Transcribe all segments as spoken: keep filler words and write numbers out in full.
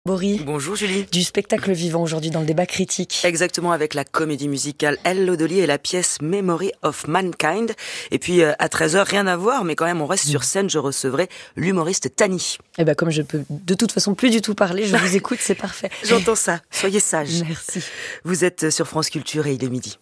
Bory. Bonjour Julie. Du spectacle vivant aujourd'hui dans le débat critique. Exactement, avec la comédie musicale Hello Dolly et la pièce Memory of Mankind. Et puis euh, à treize heures, rien à voir, mais quand même on reste sur scène, je recevrai l'humoriste Tani. Et ben comme je peux de toute façon plus du tout parler, je vous écoute, c'est parfait. J'entends ça, soyez sages. Merci. Vous êtes sur France Culture et il est midi.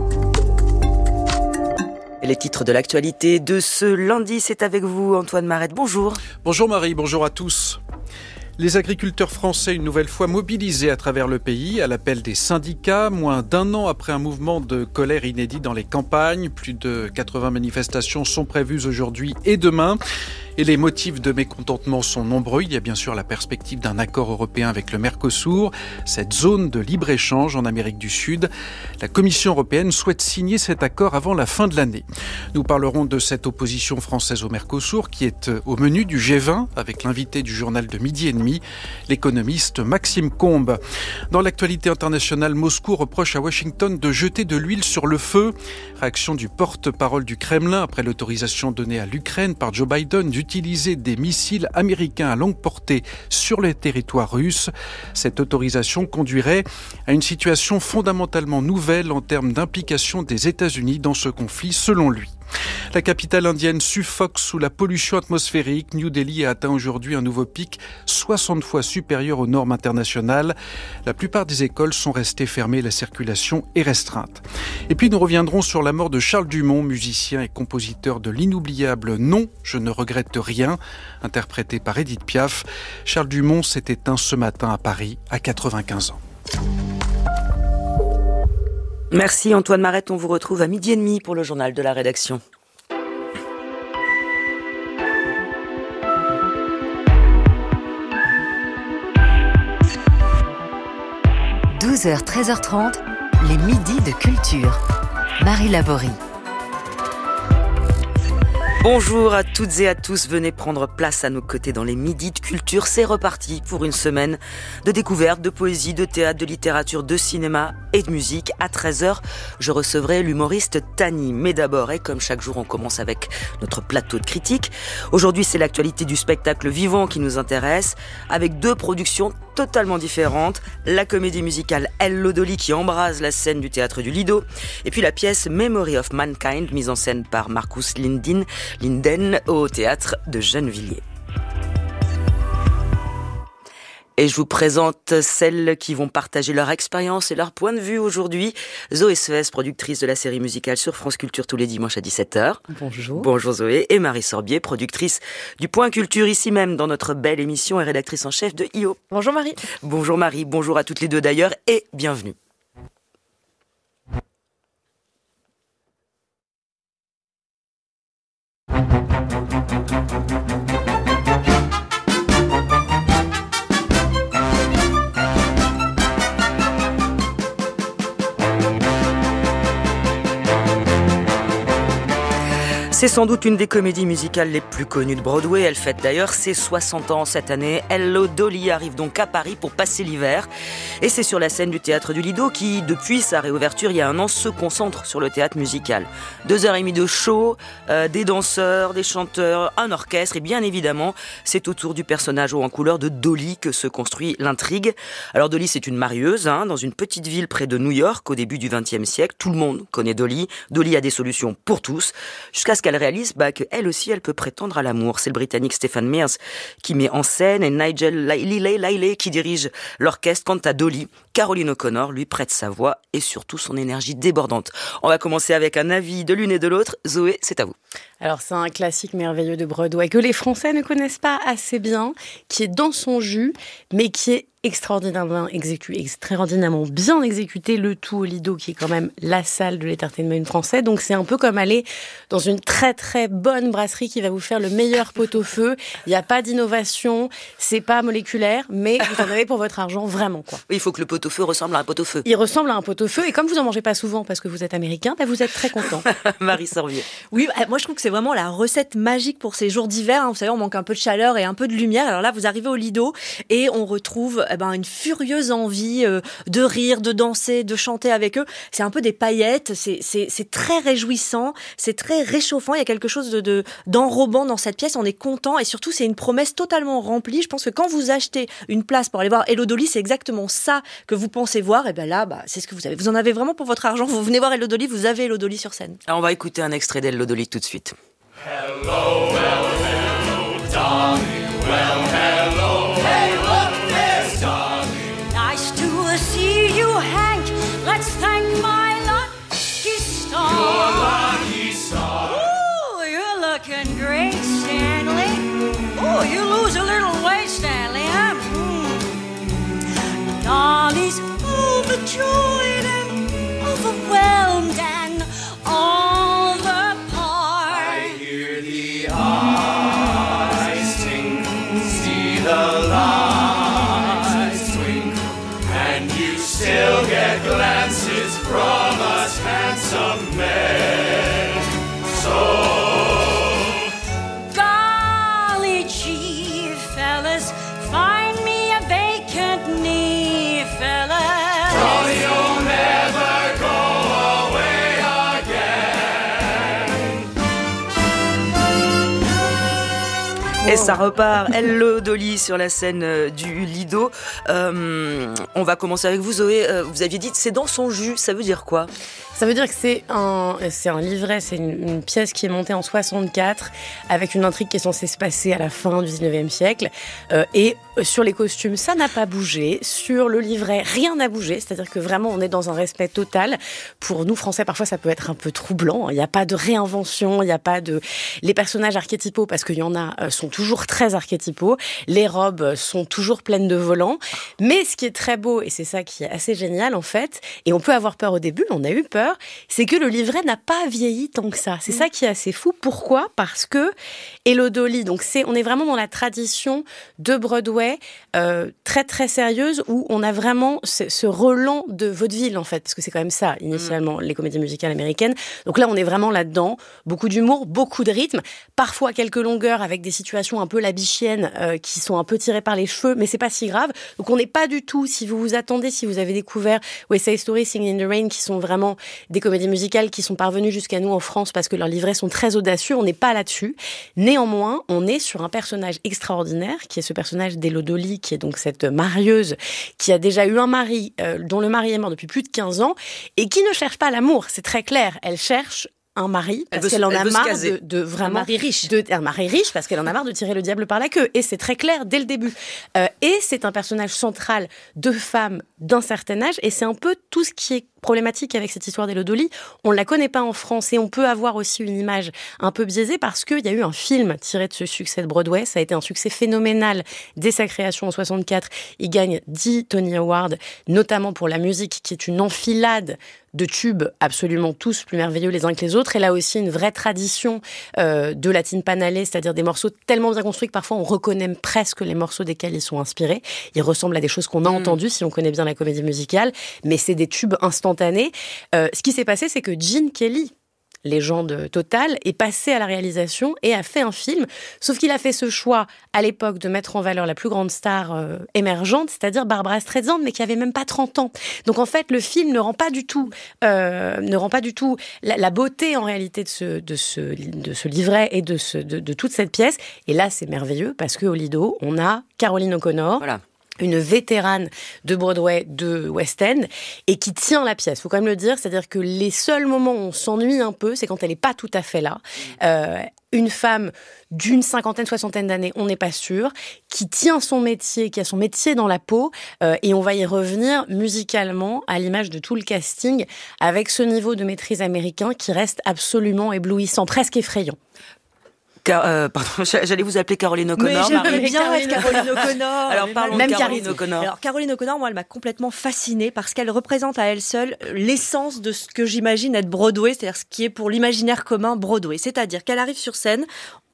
Les titres de l'actualité de ce lundi, c'est avec vous Antoine Marette. Bonjour. Bonjour Marie, bonjour à tous. Les agriculteurs français, une nouvelle fois mobilisés à travers le pays, à l'appel des syndicats, moins d'un an après un mouvement de colère inédit dans les campagnes. Plus de quatre-vingts manifestations sont prévues aujourd'hui et demain. Et les motifs de mécontentement sont nombreux. Il y a bien sûr la perspective d'un accord européen avec le Mercosur, cette zone de libre-échange en Amérique du Sud. La Commission européenne souhaite signer cet accord avant la fin de l'année. Nous parlerons de cette opposition française au Mercosur qui est au menu du G vingt avec l'invité du journal de midi et demi, l'économiste Maxime Combes. Dans l'actualité internationale, Moscou reproche à Washington de jeter de l'huile sur le feu. Réaction du porte-parole du Kremlin après l'autorisation donnée à l'Ukraine par Joe Biden d'utiliser des missiles américains à longue portée sur le territoire russe. Cette autorisation conduirait à une situation fondamentalement nouvelle en termes d'implication des États-Unis dans ce conflit, selon lui. La capitale indienne suffoque sous la pollution atmosphérique. New Delhi a atteint aujourd'hui un nouveau pic soixante fois supérieur aux normes internationales. La plupart des écoles sont restées fermées, la circulation est restreinte. Et puis nous reviendrons sur la mort de Charles Dumont, musicien et compositeur de l'inoubliable Non, je ne regrette rien, interprété par Édith Piaf. Charles Dumont s'est éteint ce matin à Paris à quatre-vingt-quinze ans. Merci Antoine Marette, on vous retrouve à midi et demi pour le journal de la rédaction. douze heures treize heures trente, les midis de culture. Marie Laborie. Bonjour à toutes et à tous, venez prendre place à nos côtés dans les midis de culture. C'est reparti pour une semaine de découverte, de poésie, de théâtre, de littérature, de cinéma et de musique. À treize heures, je recevrai l'humoriste Tani. Mais d'abord, et comme chaque jour, on commence avec notre plateau de critique. Aujourd'hui, c'est l'actualité du spectacle vivant qui nous intéresse, avec deux productions totalement différentes. La comédie musicale Hello Dolly qui embrase la scène du théâtre du Lido, et puis la pièce Memory of Mankind, mise en scène par Marcus Linden, Linden au théâtre de Gennevilliers. Et je vous présente celles qui vont partager leur expérience et leur point de vue aujourd'hui. Zoé Svez, productrice de la série musicale sur France Culture tous les dimanches à dix-sept heures. Bonjour. Bonjour Zoé. Et Marie Sorbier, productrice du Point Culture ici même dans notre belle émission et rédactrice en chef de I O. Bonjour Marie. Bonjour Marie, bonjour à toutes les deux d'ailleurs et bienvenue. C'est sans doute une des comédies musicales les plus connues de Broadway. Elle fête d'ailleurs ses soixante ans cette année. Hello Dolly arrive donc à Paris pour passer l'hiver. Et c'est sur la scène du théâtre du Lido qui, depuis sa réouverture il y a un an, se concentre sur le théâtre musical. Deux heures et demie de show, euh, des danseurs, des chanteurs, un orchestre. Et bien évidemment, c'est autour du personnage haut en couleur de Dolly que se construit l'intrigue. Alors Dolly, c'est une marieuse hein, dans une petite ville près de New York au début du vingtième siècle. Tout le monde connaît Dolly. Dolly a des solutions pour tous. Jusqu'à ce qu'elle réalise bah, qu'elle aussi, elle peut prétendre à l'amour. C'est le Britannique Stephen Mears qui met en scène et Nigel Liley qui dirige l'orchestre. Quant à Dolly, Caroline O'Connor lui prête sa voix et surtout son énergie débordante. On va commencer avec un avis de l'une et de l'autre. Zoé, c'est à vous. Alors c'est un classique merveilleux de Broadway que les Français ne connaissent pas assez bien, qui est dans son jus, mais qui est extraordinairement exécuté, extraordinairement bien exécuté, le tout au Lido, qui est quand même la salle de l'entertainment français. Donc c'est un peu comme aller dans une très très bonne brasserie qui va vous faire le meilleur pot-au-feu. Il n'y a pas d'innovation, c'est pas moléculaire, mais vous en avez pour votre argent vraiment quoi. Oui, il faut que le pot-au-feu ressemble à un pot-au-feu. Il ressemble à un pot-au-feu et comme vous en mangez pas souvent parce que vous êtes américain, bah vous êtes très content. Marie Sorbier. Oui, moi je trouve que c'est vraiment la recette magique pour ces jours d'hiver. Vous savez, on manque un peu de chaleur et un peu de lumière. Alors là, vous arrivez au Lido et on retrouve eh ben, une furieuse envie euh, de rire, de danser, de chanter avec eux. C'est un peu des paillettes, c'est, c'est, c'est très réjouissant, c'est très réchauffant, il y a quelque chose de, de, d'enrobant dans cette pièce, on est content et surtout c'est une promesse totalement remplie. Je pense que quand vous achetez une place pour aller voir Hello Dolly, c'est exactement ça que vous pensez voir, et bien là, bah, c'est ce que vous avez. Vous en avez vraiment pour votre argent, vous venez voir Hello Dolly, vous avez Hello Dolly sur scène. Alors on va écouter un extrait d'Hello Dolly tout de suite. Hello, hello, hello, darling. Well, hello, hey, look, there's darling. Nice to see you, Hank. Let's thank my lucky star. Your lucky star. Ooh, you're looking great, Stanley. Ooh, you lose a little weight, Stanley, huh? Mm. Dolly's overjoyed and overwhelmed and all the part. I hear the eyes twinkle, see the lights twinkle, and you still get glances from us handsome men. So, Golly gee, fellas, find me a vacant knee, fellas. Dolly, you'll never go away again. Et ça repart, Hello Dolly sur la scène euh, du Lido. Euh, on va commencer avec vous, Zoé. Euh, vous aviez dit c'est dans son jus, ça veut dire quoi ? Ça veut dire que c'est un, c'est un livret, c'est une, une pièce qui est montée en soixante-quatre avec une intrigue qui est censée se passer à la fin du dix-neuvième siècle. Euh, et sur les costumes, ça n'a pas bougé. Sur le livret, rien n'a bougé. C'est-à-dire que vraiment, on est dans un respect total. Pour nous, Français, parfois, ça peut être un peu troublant. Il n'y a pas de réinvention, il n'y a pas de... Les personnages archétypaux, parce qu'il y en a, sont toujours très archétypaux. Les robes sont toujours pleines de volants. Mais ce qui est très beau, et c'est ça qui est assez génial, en fait, et on peut avoir peur au début, on a eu peur, c'est que le livret n'a pas vieilli tant que ça. C'est ça qui est assez fou. Pourquoi ? Parce que Hello Dolly, donc c'est, on est vraiment dans la tradition de Broadway euh, très très sérieuse où on a vraiment ce, ce relent de vaudeville en fait, parce que c'est quand même ça initialement les comédies musicales américaines. Donc là on est vraiment là-dedans, beaucoup d'humour, beaucoup de rythme, parfois quelques longueurs avec des situations un peu labichiennes euh, qui sont un peu tirées par les cheveux, mais c'est pas si grave. Donc on n'est pas du tout, si vous vous attendez, si vous avez découvert West Side Story, Singing in the Rain, qui sont vraiment des comédies musicales qui sont parvenues jusqu'à nous en France parce que leurs livrets sont très audacieux, on n'est pas là-dessus. Néanmoins, on est sur un personnage extraordinaire, qui est ce personnage d'Hello Dolly, qui est donc cette marieuse qui a déjà eu un mari, euh, dont le mari est mort depuis plus de quinze ans, et qui ne cherche pas l'amour, c'est très clair. Elle cherche un mari parce veut, qu'elle en a marre de, de, de vraiment un mari riche, de, un mari riche parce qu'elle en a marre de tirer le diable par la queue, et c'est très clair dès le début. Euh, et c'est un personnage central de femme d'un certain âge, et c'est un peu tout ce qui est problématique avec cette histoire d'Hello Dolly. On la connaît pas en France et on peut avoir aussi une image un peu biaisée parce qu'il y a eu un film tiré de ce succès de Broadway. Ça a été un succès phénoménal dès sa création en soixante-quatre. Il gagne dix Tony Awards, notamment pour la musique qui est une enfilade de tubes absolument tous plus merveilleux les uns que les autres. Et là aussi, une vraie tradition euh, de la timpanale, c'est-à-dire des morceaux tellement bien construits que parfois on reconnaît presque les morceaux desquels ils sont inspirés. Ils ressemblent à des choses qu'on a mmh. entendues si on connaît bien la comédie musicale, mais c'est des tubes instantanés. Euh, ce qui s'est passé, c'est que Gene Kelly, légende totale, est passé à la réalisation et a fait un film. Sauf qu'il a fait ce choix, à l'époque, de mettre en valeur la plus grande star euh, émergente, c'est-à-dire Barbra Streisand, mais qui avait même pas trente ans. Donc en fait, le film ne rend pas du tout, euh, ne rend pas du tout la, la beauté en réalité de ce, de ce, de ce livret et de, ce, de, de toute cette pièce. Et là, c'est merveilleux parce qu'au Lido, on a Caroline O'Connor. Voilà. Une vétérane de Broadway, de West End, et qui tient la pièce. Faut quand même le dire, c'est-à-dire que les seuls moments où on s'ennuie un peu, c'est quand elle est pas tout à fait là. Euh, une femme d'une cinquantaine, soixantaine d'années, on n'est pas sûr, qui tient son métier, qui a son métier dans la peau, euh, et on va y revenir musicalement à l'image de tout le casting, avec ce niveau de maîtrise américain qui reste absolument éblouissant, presque effrayant. Car, euh, pardon, j'allais vous appeler Caroline O'Connor. Mais j'aimerais bien être Caroline O'Connor. Alors parlons même de Caroline O'Connor. Alors Caroline O'Connor, moi, elle m'a complètement fascinée parce qu'elle représente à elle seule l'essence de ce que j'imagine être Broadway, c'est-à-dire ce qui est pour l'imaginaire commun Broadway. C'est-à-dire qu'elle arrive sur scène,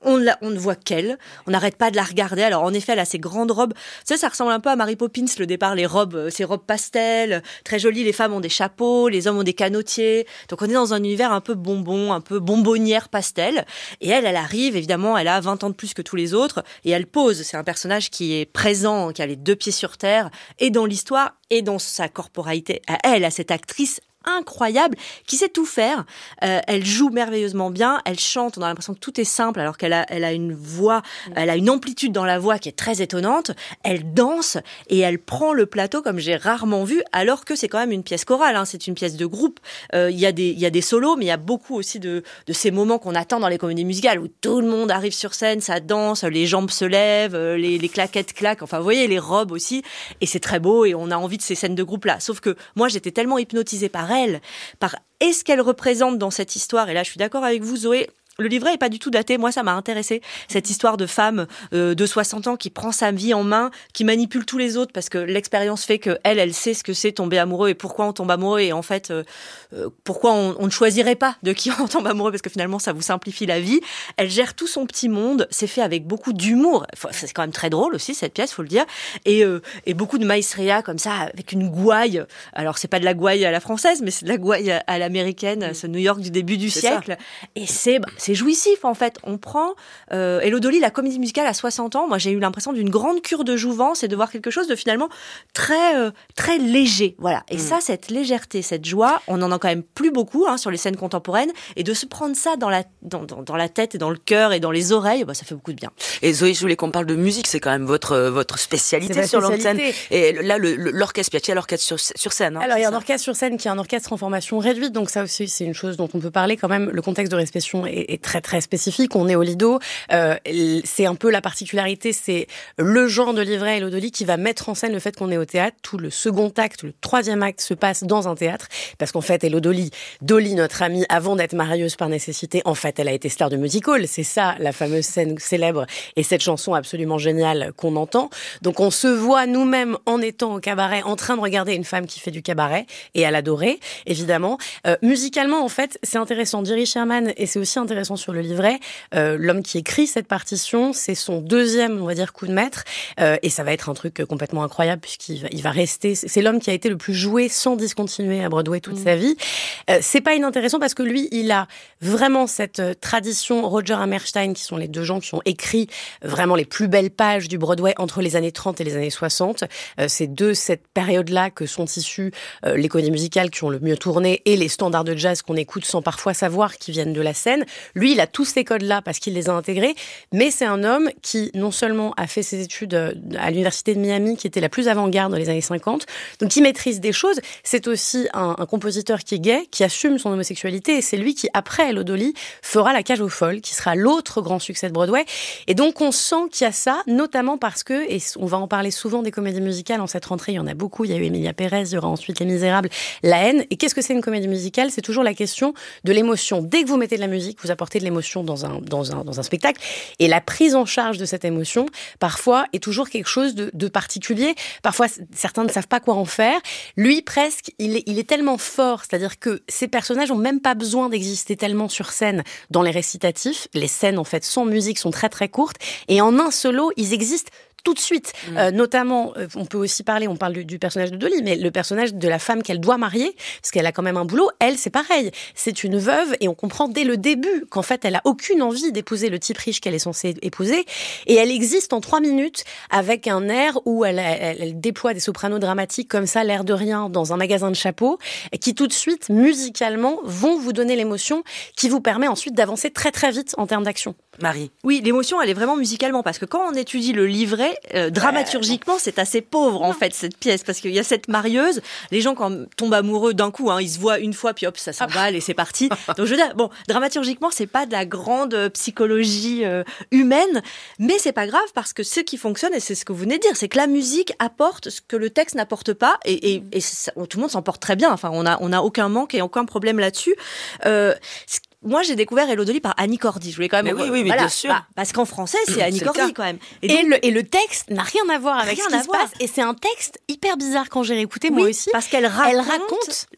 On, la, on ne voit qu'elle, on n'arrête pas de la regarder. Alors en effet, elle a ses grandes robes. Tu sais, ça ressemble un peu à Mary Poppins, le départ, les robes, ces robes pastel, très jolies. Les femmes ont des chapeaux, les hommes ont des canotiers. Donc on est dans un univers un peu bonbon, un peu bonbonnière pastel. Et elle, elle arrive, évidemment, elle a vingt ans de plus que tous les autres. Et elle pose. C'est un personnage qui est présent, qui a les deux pieds sur terre, et dans l'histoire, et dans sa corporalité à elle, à cette actrice incroyable, qui sait tout faire. Euh, elle joue merveilleusement bien, elle chante, on a l'impression que tout est simple alors qu'elle a, elle a une voix, elle a une amplitude dans la voix qui est très étonnante. Elle danse et elle prend le plateau comme j'ai rarement vu, alors que c'est quand même une pièce chorale, hein, c'est une pièce de groupe. Euh, il y a des, il y a des solos, mais il y a beaucoup aussi de, de ces moments qu'on attend dans les comédies musicales où tout le monde arrive sur scène, ça danse, les jambes se lèvent, les, les claquettes claquent, enfin vous voyez, les robes aussi, et c'est très beau et on a envie de ces scènes de groupe-là. Sauf que moi j'étais tellement hypnotisée par elle, par est-ce qu'elle représente dans cette histoire, et là je suis d'accord avec vous Zoé, le livret est pas du tout daté, moi ça m'a intéressé, cette histoire de femme euh, de soixante ans qui prend sa vie en main, qui manipule tous les autres parce que l'expérience fait que elle, elle sait ce que c'est tomber amoureux et pourquoi on tombe amoureux, et en fait euh, euh, pourquoi on, on ne choisirait pas de qui on tombe amoureux parce que finalement ça vous simplifie la vie. Elle gère tout son petit monde, c'est fait avec beaucoup d'humour, c'est quand même très drôle aussi cette pièce, faut le dire, et, euh, et beaucoup de maestria comme ça avec une gouaille, alors c'est pas de la gouaille à la française mais c'est de la gouaille à l'américaine, ce New York du début du c'est siècle, ça. Et c'est bah, c'est jouissif en fait. On prend euh, Hello Dolly, la comédie musicale à soixante ans. Moi, j'ai eu l'impression d'une grande cure de jouvence et de voir quelque chose de finalement très euh, très léger. Voilà. Et mmh. ça, cette légèreté, cette joie, on en a quand même plus beaucoup hein, sur les scènes contemporaines. Et de se prendre ça dans la dans, dans, dans la tête et dans le cœur et dans les oreilles, bah, ça fait beaucoup de bien. Et Zoé, je voulais qu'on parle de musique. C'est quand même votre votre spécialité sur l'antenne. Et là, le, le, l'orchestre, il y a l'orchestre sur, sur scène. Hein, Alors, il y a un ça. orchestre sur scène qui est un orchestre en formation réduite. Donc ça aussi, c'est une chose dont on peut parler quand même. Le contexte de répétition est, est très très spécifique. On est au Lido, euh, c'est un peu la particularité, c'est le genre de livret Hello Dolly qui va mettre en scène le fait qu'on est au théâtre. Tout le second acte, le troisième acte se passe dans un théâtre, parce qu'en fait Hello Dolly, Dolly notre amie, avant d'être marieuse par nécessité, en fait elle a été star de musical, c'est ça la fameuse scène célèbre et cette chanson absolument géniale qu'on entend. Donc on se voit nous-mêmes en étant au cabaret, en train de regarder une femme qui fait du cabaret et à l'adorer, évidemment. Euh, musicalement en fait c'est intéressant, Jerry Sherman, et c'est aussi intéressant sur le livret. Euh, l'homme qui écrit cette partition, c'est son deuxième, on va dire, coup de maître, euh, et ça va être un truc complètement incroyable puisqu'il va, il va rester. C'est l'homme qui a été le plus joué sans discontinuer à Broadway toute mmh. sa vie. Euh, c'est pas inintéressant parce que lui, il a vraiment cette euh, tradition Roger Hammerstein, qui sont les deux gens qui ont écrit vraiment les plus belles pages du Broadway entre les années trente et les années soixante. Euh, c'est de cette période-là que sont issues euh, les comédies musicales qui ont le mieux tourné et les standards de jazz qu'on écoute sans parfois savoir qui viennent de la scène. Lui, il a tous ces codes-là parce qu'il les a intégrés, mais c'est un homme qui non seulement a fait ses études à l'université de Miami, qui était la plus avant-garde dans les années cinquante, donc qui maîtrise des choses, c'est aussi un, un compositeur qui est gay, qui assume son homosexualité, et c'est lui qui, après Hello Dolly, fera La Cage aux Folles, qui sera l'autre grand succès de Broadway, et donc on sent qu'il y a ça, notamment parce que, et on va en parler souvent des comédies musicales en cette rentrée, il y en a beaucoup, il y a eu Emilia Pérez, il y aura ensuite Les Misérables, La Haine, et qu'est-ce que c'est une comédie musicale? C'est toujours la question de l'émotion. Dès que vous mettez de la musique, vous apportez de l'émotion dans un, dans un, dans un spectacle, et la prise en charge de cette émotion, parfois, est toujours quelque chose de, de particulier. Parfois, certains ne savent pas quoi en faire. Lui, presque, il est, il est tellement fort, c'est-à-dire que ces personnages n'ont même pas besoin d'exister tellement sur scène dans les récitatifs. Les scènes, en fait, sans musique, sont très très courtes, et en un solo, ils existent tout de suite. Mmh. Euh, notamment, euh, on peut aussi parler, on parle du, du personnage de Dolly, mais le personnage de la femme qu'elle doit marier, parce qu'elle a quand même un boulot, elle, c'est pareil. C'est une veuve, et on comprend dès le début qu'en fait, elle a aucune envie d'épouser le type riche qu'elle est censée épouser, et elle existe en trois minutes avec un air où elle, elle, elle déploie des sopranos dramatiques comme ça, l'air de rien, dans un magasin de chapeaux, qui tout de suite, musicalement, vont vous donner l'émotion qui vous permet ensuite d'avancer très très vite en termes d'action. Marie. Oui, l'émotion, elle est vraiment musicalement, parce que quand on étudie le livret, euh, dramaturgiquement, c'est assez pauvre, en fait, cette pièce, parce qu'il y a cette marieuse, les gens, quand tombent amoureux d'un coup, hein, ils se voient une fois, puis hop, ça s'emballe et c'est parti. Donc, je veux dire, bon, dramaturgiquement, c'est pas de la grande psychologie euh, humaine, mais c'est pas grave, parce que ce qui fonctionne, et c'est ce que vous venez de dire, c'est que la musique apporte ce que le texte n'apporte pas, et, et, et ça, tout le monde s'en porte très bien, enfin, on a, on a aucun manque et aucun problème là-dessus. Euh, Moi, j'ai découvert Hello Dolly par Annie Cordy. Je voulais quand même. Mais oui, oui, mais voilà, bien sûr. bah, parce qu'en français, c'est Annie c'est Cordy quand même. Et, donc, et, le, et le texte n'a rien à voir avec rien ce qui à se voir. passe. Et c'est un texte hyper bizarre quand j'ai réécouté oui, moi aussi. Parce qu'elle raconte, elle raconte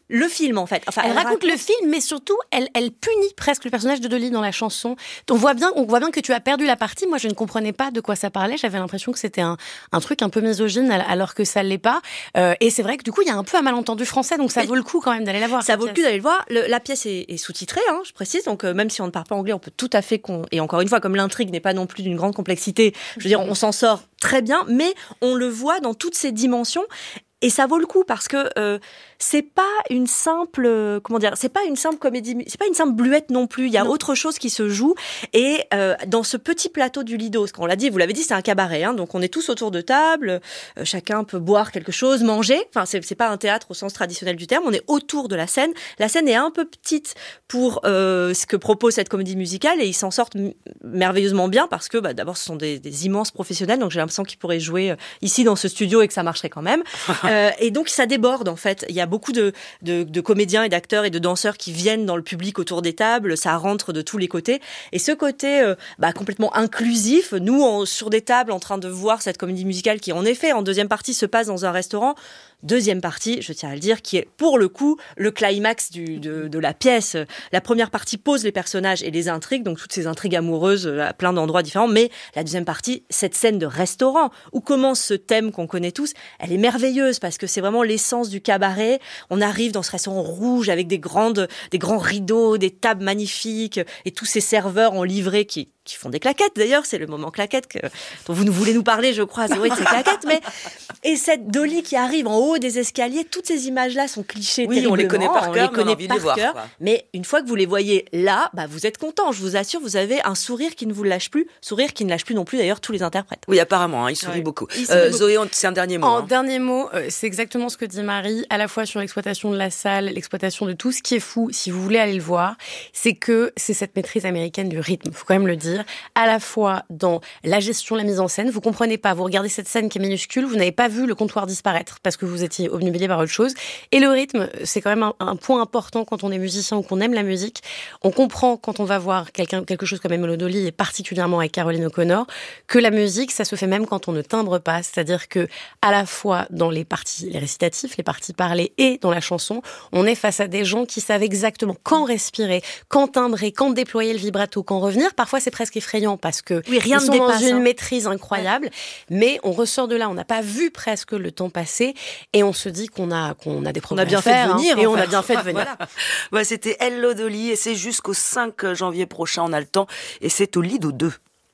le film en fait. Enfin, elle, elle raconte, raconte le film, mais surtout, elle, elle punit presque le personnage de Dolly dans la chanson. On voit bien, on voit bien que tu as perdu la partie. Moi, je ne comprenais pas de quoi ça parlait. J'avais l'impression que c'était un, un truc un peu misogyne, alors que ça l'est pas. Euh, et c'est vrai que du coup, il y a un peu un malentendu français, donc ça mais vaut le coup quand même d'aller la voir. Ça vaut pièce. le coup d'aller le voir. Le, la pièce est, est sous-titrée, hein, je précise. Donc euh, même si on ne parle pas anglais, on peut tout à fait. Con... Et encore une fois, comme l'intrigue n'est pas non plus d'une grande complexité, je veux dire, on s'en sort très bien, mais on le voit dans toutes ses dimensions. Et ça vaut le coup parce que euh, c'est pas une simple euh, comment dire, c'est pas une simple comédie, c'est pas une simple bluette non plus. Il y a non. autre chose qui se joue. Et euh, dans ce petit plateau du Lido, parce qu'on l'a dit, vous l'avez dit, c'est un cabaret, hein, donc on est tous autour de table, euh, chacun peut boire quelque chose, manger. Enfin, c'est, c'est pas un théâtre au sens traditionnel du terme. On est autour de la scène. La scène est un peu petite pour euh, ce que propose cette comédie musicale, et ils s'en sortent m- merveilleusement bien parce que, bah, d'abord, ce sont des, des immenses professionnels. Donc j'ai l'impression qu'ils pourraient jouer euh, ici dans ce studio et que ça marcherait quand même. Euh, et donc ça déborde en fait. Il y a beaucoup de, de, de comédiens et d'acteurs et de danseurs qui viennent dans le public autour des tables. Ça rentre de tous les côtés. Et ce côté euh, bah, complètement inclusif, nous en, sur des tables en train de voir cette comédie musicale qui en effet en deuxième partie se passe dans un restaurant. Deuxième partie, je tiens à le dire, qui est pour le coup le climax du, de, de la pièce. La première partie pose les personnages et les intrigues, donc toutes ces intrigues amoureuses à plein d'endroits différents. Mais la deuxième partie, cette scène de restaurant où commence ce thème qu'on connaît tous, elle est merveilleuse parce que c'est vraiment l'essence du cabaret. On arrive dans ce restaurant rouge avec des grandes, des grands rideaux, des tables magnifiques et tous ces serveurs en livrée qui qui font des claquettes d'ailleurs, c'est le moment claquette que, dont vous voulez nous parler, je crois, c'est oui, de ces claquettes, mais et cette Dolly qui arrive en haut des escaliers, toutes ces images-là sont clichés. Oui, on les connaît par cœur, on, on a envie de les voir. Quoi. Mais une fois que vous les voyez là, bah vous êtes content. Je vous assure, vous avez un sourire qui ne vous lâche plus, sourire qui ne lâche plus non plus d'ailleurs tous les interprètes. Oui, apparemment, hein, il sourit ouais. beaucoup. Il sourit euh, beaucoup. Zoé, c'est un dernier mot. En hein. dernier mot, euh, c'est exactement ce que dit Marie, à la fois sur l'exploitation de la salle, l'exploitation de tout. Ce qui est fou, si vous voulez aller le voir, c'est que c'est cette maîtrise américaine du rythme. Faut quand même le dire. À la fois dans la gestion, la mise en scène. Vous comprenez pas. Vous regardez cette scène qui est minuscule, vous n'avez pas vu le comptoir disparaître parce que vous étiez obnubilé par autre chose. Et le rythme, c'est quand même un, un point important quand on est musicien ou qu'on aime la musique. On comprend quand on va voir quelqu'un, quelque chose comme Emma Dolly et particulièrement avec Caroline O'Connor, que la musique, ça se fait même quand on ne timbre pas. C'est-à-dire que, à la fois dans les parties, les récitatifs, les parties parlées et dans la chanson, on est face à des gens qui savent exactement quand respirer, quand timbrer, quand déployer le vibrato, quand revenir. Parfois, c'est presque effrayant parce que oui, rien ils sont ne dépasse, dans une hein. maîtrise incroyable, ouais. Mais on ressort de là, on n'a pas vu presque le temps passer et on se dit qu'on a qu'on a des progrès on a bien à faire, fait de venir hein, et en on fait. a bien fait de venir. Voilà. Bah, c'était Hello Dolly et c'est jusqu'au cinq janvier prochain, on a le temps et c'est au Lido deux.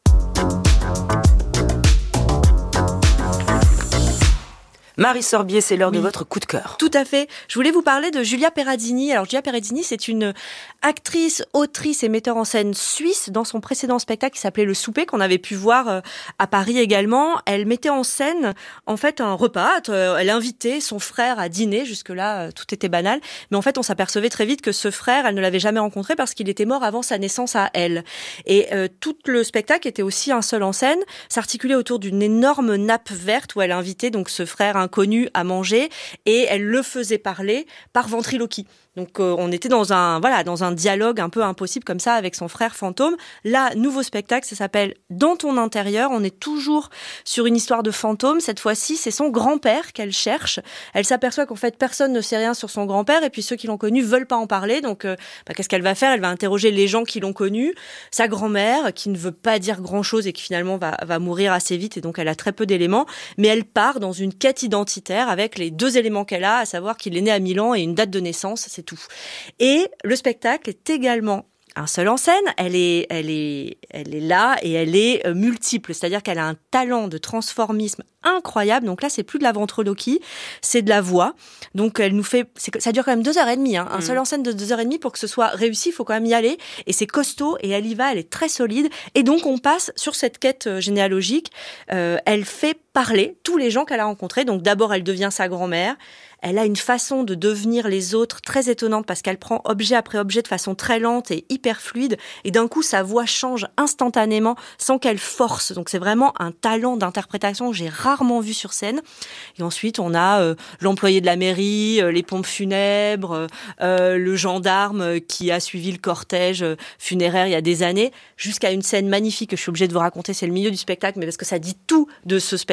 Marie Sorbier, c'est l'heure oui. de votre coup de cœur. Tout à fait. Je voulais vous parler de Giulia Perrazzini. Alors, Giulia Perrazzini, c'est une actrice, autrice et metteur en scène suisse. Dans son précédent spectacle qui s'appelait Le Souper, qu'on avait pu voir à Paris également, elle mettait en scène, en fait, un repas. Elle invitait son frère à dîner. Jusque-là, tout était banal. Mais en fait, on s'apercevait très vite que ce frère, elle ne l'avait jamais rencontré parce qu'il était mort avant sa naissance à elle. Et euh, tout le spectacle était aussi un seul en scène, s'articulait autour d'une énorme nappe verte où elle invitait donc ce frère inconnu à manger et elle le faisait parler par ventriloquie. Donc euh, on était dans un voilà dans un dialogue un peu impossible comme ça avec son frère fantôme. Là, nouveau spectacle, ça s'appelle Dans ton intérieur. On est toujours sur une histoire de fantôme. Cette fois-ci, c'est son grand-père qu'elle cherche. Elle s'aperçoit qu'en fait personne ne sait rien sur son grand-père et puis ceux qui l'ont connu veulent pas en parler. Donc euh, bah, qu'est-ce qu'elle va faire ? Elle va interroger les gens qui l'ont connu, sa grand-mère qui ne veut pas dire grand-chose et qui finalement va va mourir assez vite et donc elle a très peu d'éléments. Mais elle part dans une quête identitaire avec les deux éléments qu'elle a, à savoir qu'il est né à Milan et une date de naissance. C'est tout. Et le spectacle est également un seul en scène, elle est, elle est, elle est là et elle est euh, multiple, c'est-à-dire qu'elle a un talent de transformisme incroyable. Donc là, c'est plus de la ventriloquie, c'est de la voix. Donc elle nous fait, c'est, ça dure quand même deux heures et demie, hein, un mmh. seul en scène de deux heures et demie pour que ce soit réussi, il faut quand même y aller. Et c'est costaud et elle y va, elle est très solide. Et donc on passe sur cette quête euh, généalogique. Euh, elle fait parler tous les gens qu'elle a rencontrés. Donc d'abord, elle devient sa grand-mère. Elle a une façon de devenir les autres très étonnante parce qu'elle prend objet après objet de façon très lente et hyper fluide. Et d'un coup, sa voix change instantanément sans qu'elle force. Donc c'est vraiment un talent d'interprétation que j'ai rarement vu sur scène. Et ensuite, on a euh, l'employé de la mairie, euh, les pompes funèbres, euh, le gendarme qui a suivi le cortège funéraire il y a des années, jusqu'à une scène magnifique que je suis obligée de vous raconter. C'est le milieu du spectacle, mais parce que ça dit tout de ce spectacle.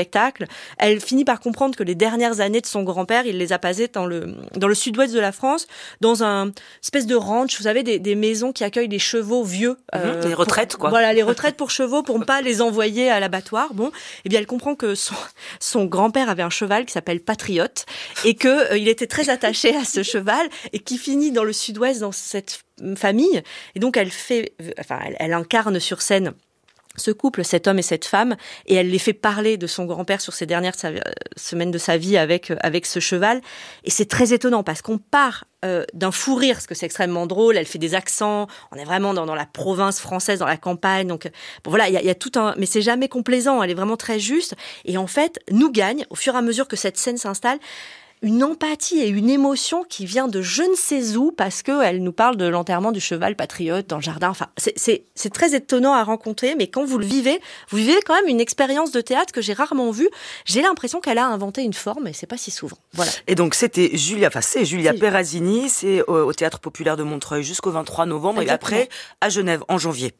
spectacle. Elle finit par comprendre que les dernières années de son grand-père, il les a passées dans le, dans le sud-ouest de la France, dans un espèce de ranch, vous savez, des, des maisons qui accueillent les chevaux vieux. Euh, les retraites, pour, quoi. Voilà, les retraites pour chevaux, pour ne pas les envoyer à l'abattoir. Bon, eh bien, elle comprend que son, son grand-père avait un cheval qui s'appelle Patriote et que euh, il était très attaché à ce cheval et qui finit dans le sud-ouest dans cette famille. Et donc, elle fait, enfin, elle, elle incarne sur scène ce couple, cet homme et cette femme, et elle les fait parler de son grand-père sur ces dernières sa, euh, semaines de sa vie avec, euh, avec ce cheval. Et c'est très étonnant parce qu'on part euh, d'un fou rire, parce que c'est extrêmement drôle, elle fait des accents, on est vraiment dans, dans la province française, dans la campagne, donc euh, bon, voilà, il y a, y a tout un... Mais c'est jamais complaisant, elle est vraiment très juste, et en fait, nous gagne, au fur et à mesure que cette scène s'installe, une empathie et une émotion qui vient de je ne sais où parce qu'elle nous parle de l'enterrement du cheval Patriote dans le jardin. Enfin, c'est, c'est, c'est très étonnant à rencontrer, mais quand vous le vivez, vous vivez quand même une expérience de théâtre que j'ai rarement vue. J'ai l'impression qu'elle a inventé une forme et c'est pas si souvent. Voilà. Et donc c'était Julia, enfin c'est Julia C'est... Perazini, c'est au, au Théâtre Populaire de Montreuil jusqu'au vingt-trois novembre. Exactement. Et après à Genève en janvier.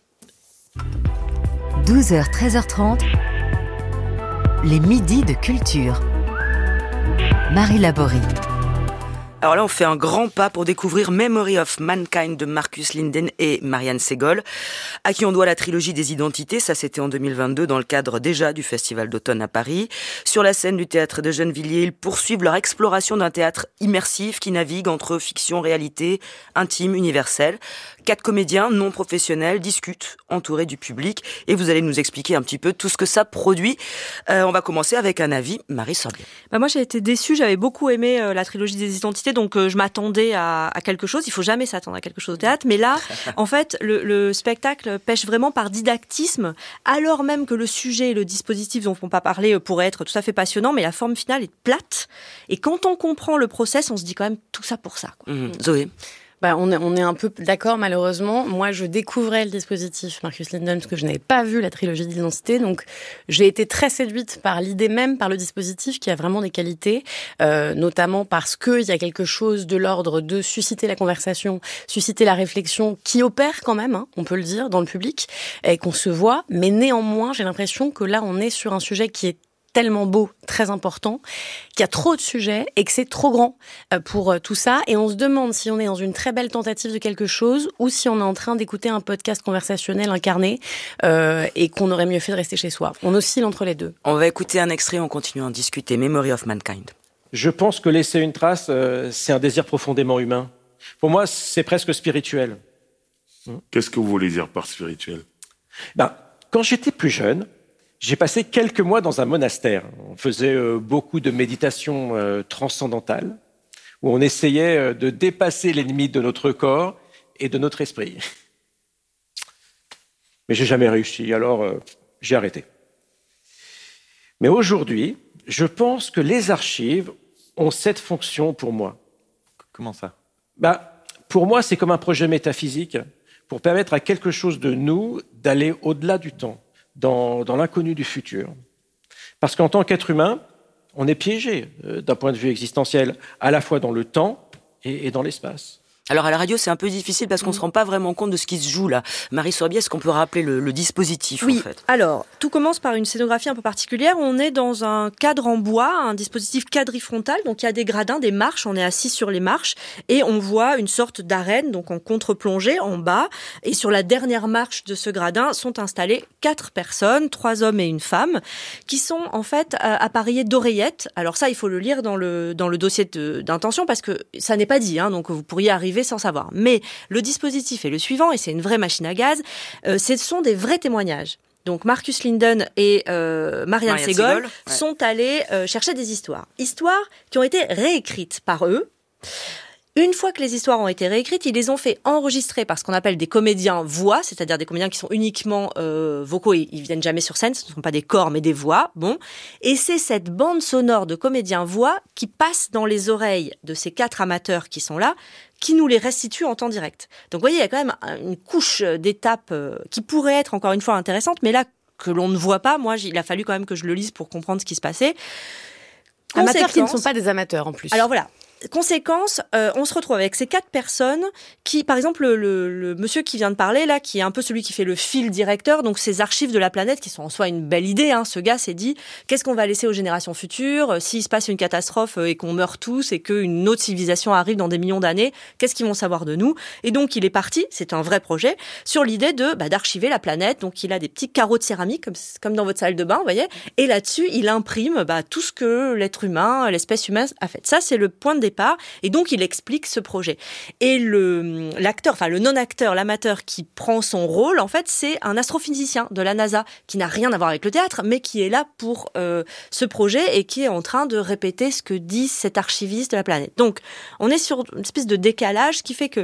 douze heures treize heures trente, les midis de culture. Marie Laborie. Alors là, on fait un grand pas pour découvrir Memory of Mankind de Marcus Linden et Marianne Segol, à qui on doit la trilogie des identités. Ça, c'était en deux mille vingt-deux, dans le cadre déjà du Festival d'automne à Paris. Sur la scène du théâtre de Gennevilliers, ils poursuivent leur exploration d'un théâtre immersif qui navigue entre fiction, réalité, intime, universelle. Quatre comédiens non professionnels discutent, entourés du public, et vous allez nous expliquer un petit peu tout ce que ça produit. Euh, on va commencer avec un avis, Marie Sorbier. Bah moi, j'ai été déçue, j'avais beaucoup aimé euh, la trilogie des identités, donc euh, je m'attendais à, à quelque chose. Il faut jamais s'attendre à quelque chose au théâtre, mais là, en fait, le, le spectacle pêche vraiment par didactisme, alors même que le sujet et le dispositif dont on va parler pourraient être tout à fait passionnants, mais la forme finale est plate. Et quand on comprend le process, on se dit quand même tout ça pour ça, quoi. Mmh. Zoé. Bah, on est, on est un peu d'accord, malheureusement. Moi, je découvrais le dispositif Marcus Linden parce que je n'avais pas vu la trilogie d'identité. Donc, j'ai été très séduite par l'idée même, par le dispositif qui a vraiment des qualités, euh, notamment parce qu'il y a quelque chose de l'ordre de susciter la conversation, susciter la réflexion qui opère quand même, hein, on peut le dire, dans le public, et qu'on se voit. Mais néanmoins, j'ai l'impression que là, on est sur un sujet qui est tellement beau, très important, qu'il y a trop de sujets et que c'est trop grand pour tout ça. Et on se demande si on est dans une très belle tentative de quelque chose ou si on est en train d'écouter un podcast conversationnel incarné euh, et qu'on aurait mieux fait de rester chez soi. On oscille entre les deux. On va écouter un extrait, on continue à en discuter. Memory of Mankind. Je pense que laisser une trace, euh, c'est un désir profondément humain. Pour moi, c'est presque spirituel. Qu'est-ce que vous voulez dire par spirituel ? Ben, quand j'étais plus jeune, j'ai passé quelques mois dans un monastère. On faisait euh, beaucoup de méditation euh, transcendantale, où on essayait euh, de dépasser les limites de notre corps et de notre esprit. Mais j'ai jamais réussi, alors euh, j'ai arrêté. Mais aujourd'hui, je pense que les archives ont cette fonction pour moi. Comment ça ? Ben, pour moi, c'est comme un projet métaphysique pour permettre à quelque chose de nous d'aller au-delà du temps. Dans, dans l'inconnu du futur. Parce qu'en tant qu'être humain, on est piégé euh, d'un point de vue existentiel, à la fois dans le temps et, et dans l'espace. Alors à la radio, c'est un peu difficile parce qu'on ne se rend pas vraiment compte de ce qui se joue là. Marie Sorbier, est-ce qu'on peut rappeler le, le dispositif oui. en fait ? Alors, tout commence par une scénographie un peu particulière. On est dans un cadre en bois, un dispositif quadrifrontal. Donc il y a des gradins, des marches, on est assis sur les marches et on voit une sorte d'arène, donc en contre-plongée en bas. Et sur la dernière marche de ce gradin sont installées quatre personnes, trois hommes et une femme, qui sont en fait euh, appareillés d'oreillettes. Alors ça, il faut le lire dans le, dans le dossier de, d'intention parce que ça n'est pas dit, hein, donc vous pourriez arriver sans savoir. Mais le dispositif est le suivant, et c'est une vraie machine à gaz, euh, ce sont des vrais témoignages. Donc Marcus Linden et euh, Marianne, Marianne Segol, Segol ouais. sont allés euh, chercher des histoires. Histoires qui ont été réécrites par eux. Une fois que les histoires ont été réécrites, ils les ont fait enregistrer par ce qu'on appelle des comédiens voix, c'est-à-dire des comédiens qui sont uniquement euh, vocaux, et ils viennent jamais sur scène, ce ne sont pas des corps mais des voix. Bon, et c'est cette bande sonore de comédiens voix qui passe dans les oreilles de ces quatre amateurs qui sont là, qui nous les restitue en temps direct. Donc vous voyez, il y a quand même une couche d'étapes qui pourrait être encore une fois intéressante, mais là que l'on ne voit pas, moi il a fallu quand même que je le lise pour comprendre ce qui se passait. Amateurs qui ne sont pas des amateurs en plus. Alors voilà. conséquence, euh, on se retrouve avec ces quatre personnes qui, par exemple, le, le, le monsieur qui vient de parler là, qui est un peu celui qui fait le fil directeur, donc ces archives de la planète qui sont en soi une belle idée. Hein, ce gars s'est dit, qu'est-ce qu'on va laisser aux générations futures euh, s'il se passe une catastrophe euh, et qu'on meurt tous et qu'une autre civilisation arrive dans des millions d'années, qu'est-ce qu'ils vont savoir de nous? Et donc il est parti, c'est un vrai projet, sur l'idée de bah, d'archiver la planète. Donc il a des petits carreaux de céramique comme, comme dans votre salle de bain, vous voyez. Et là-dessus, il imprime bah, tout ce que l'être humain, l'espèce humaine a fait. Ça, c'est le point de départ. Et donc, il explique ce projet. Et le, l'acteur, enfin, le non-acteur, l'amateur qui prend son rôle, en fait, c'est un astrophysicien de la NASA qui n'a rien à voir avec le théâtre, mais qui est là pour euh, ce projet et qui est en train de répéter ce que dit cet archiviste de la planète. Donc, on est sur une espèce de décalage qui fait que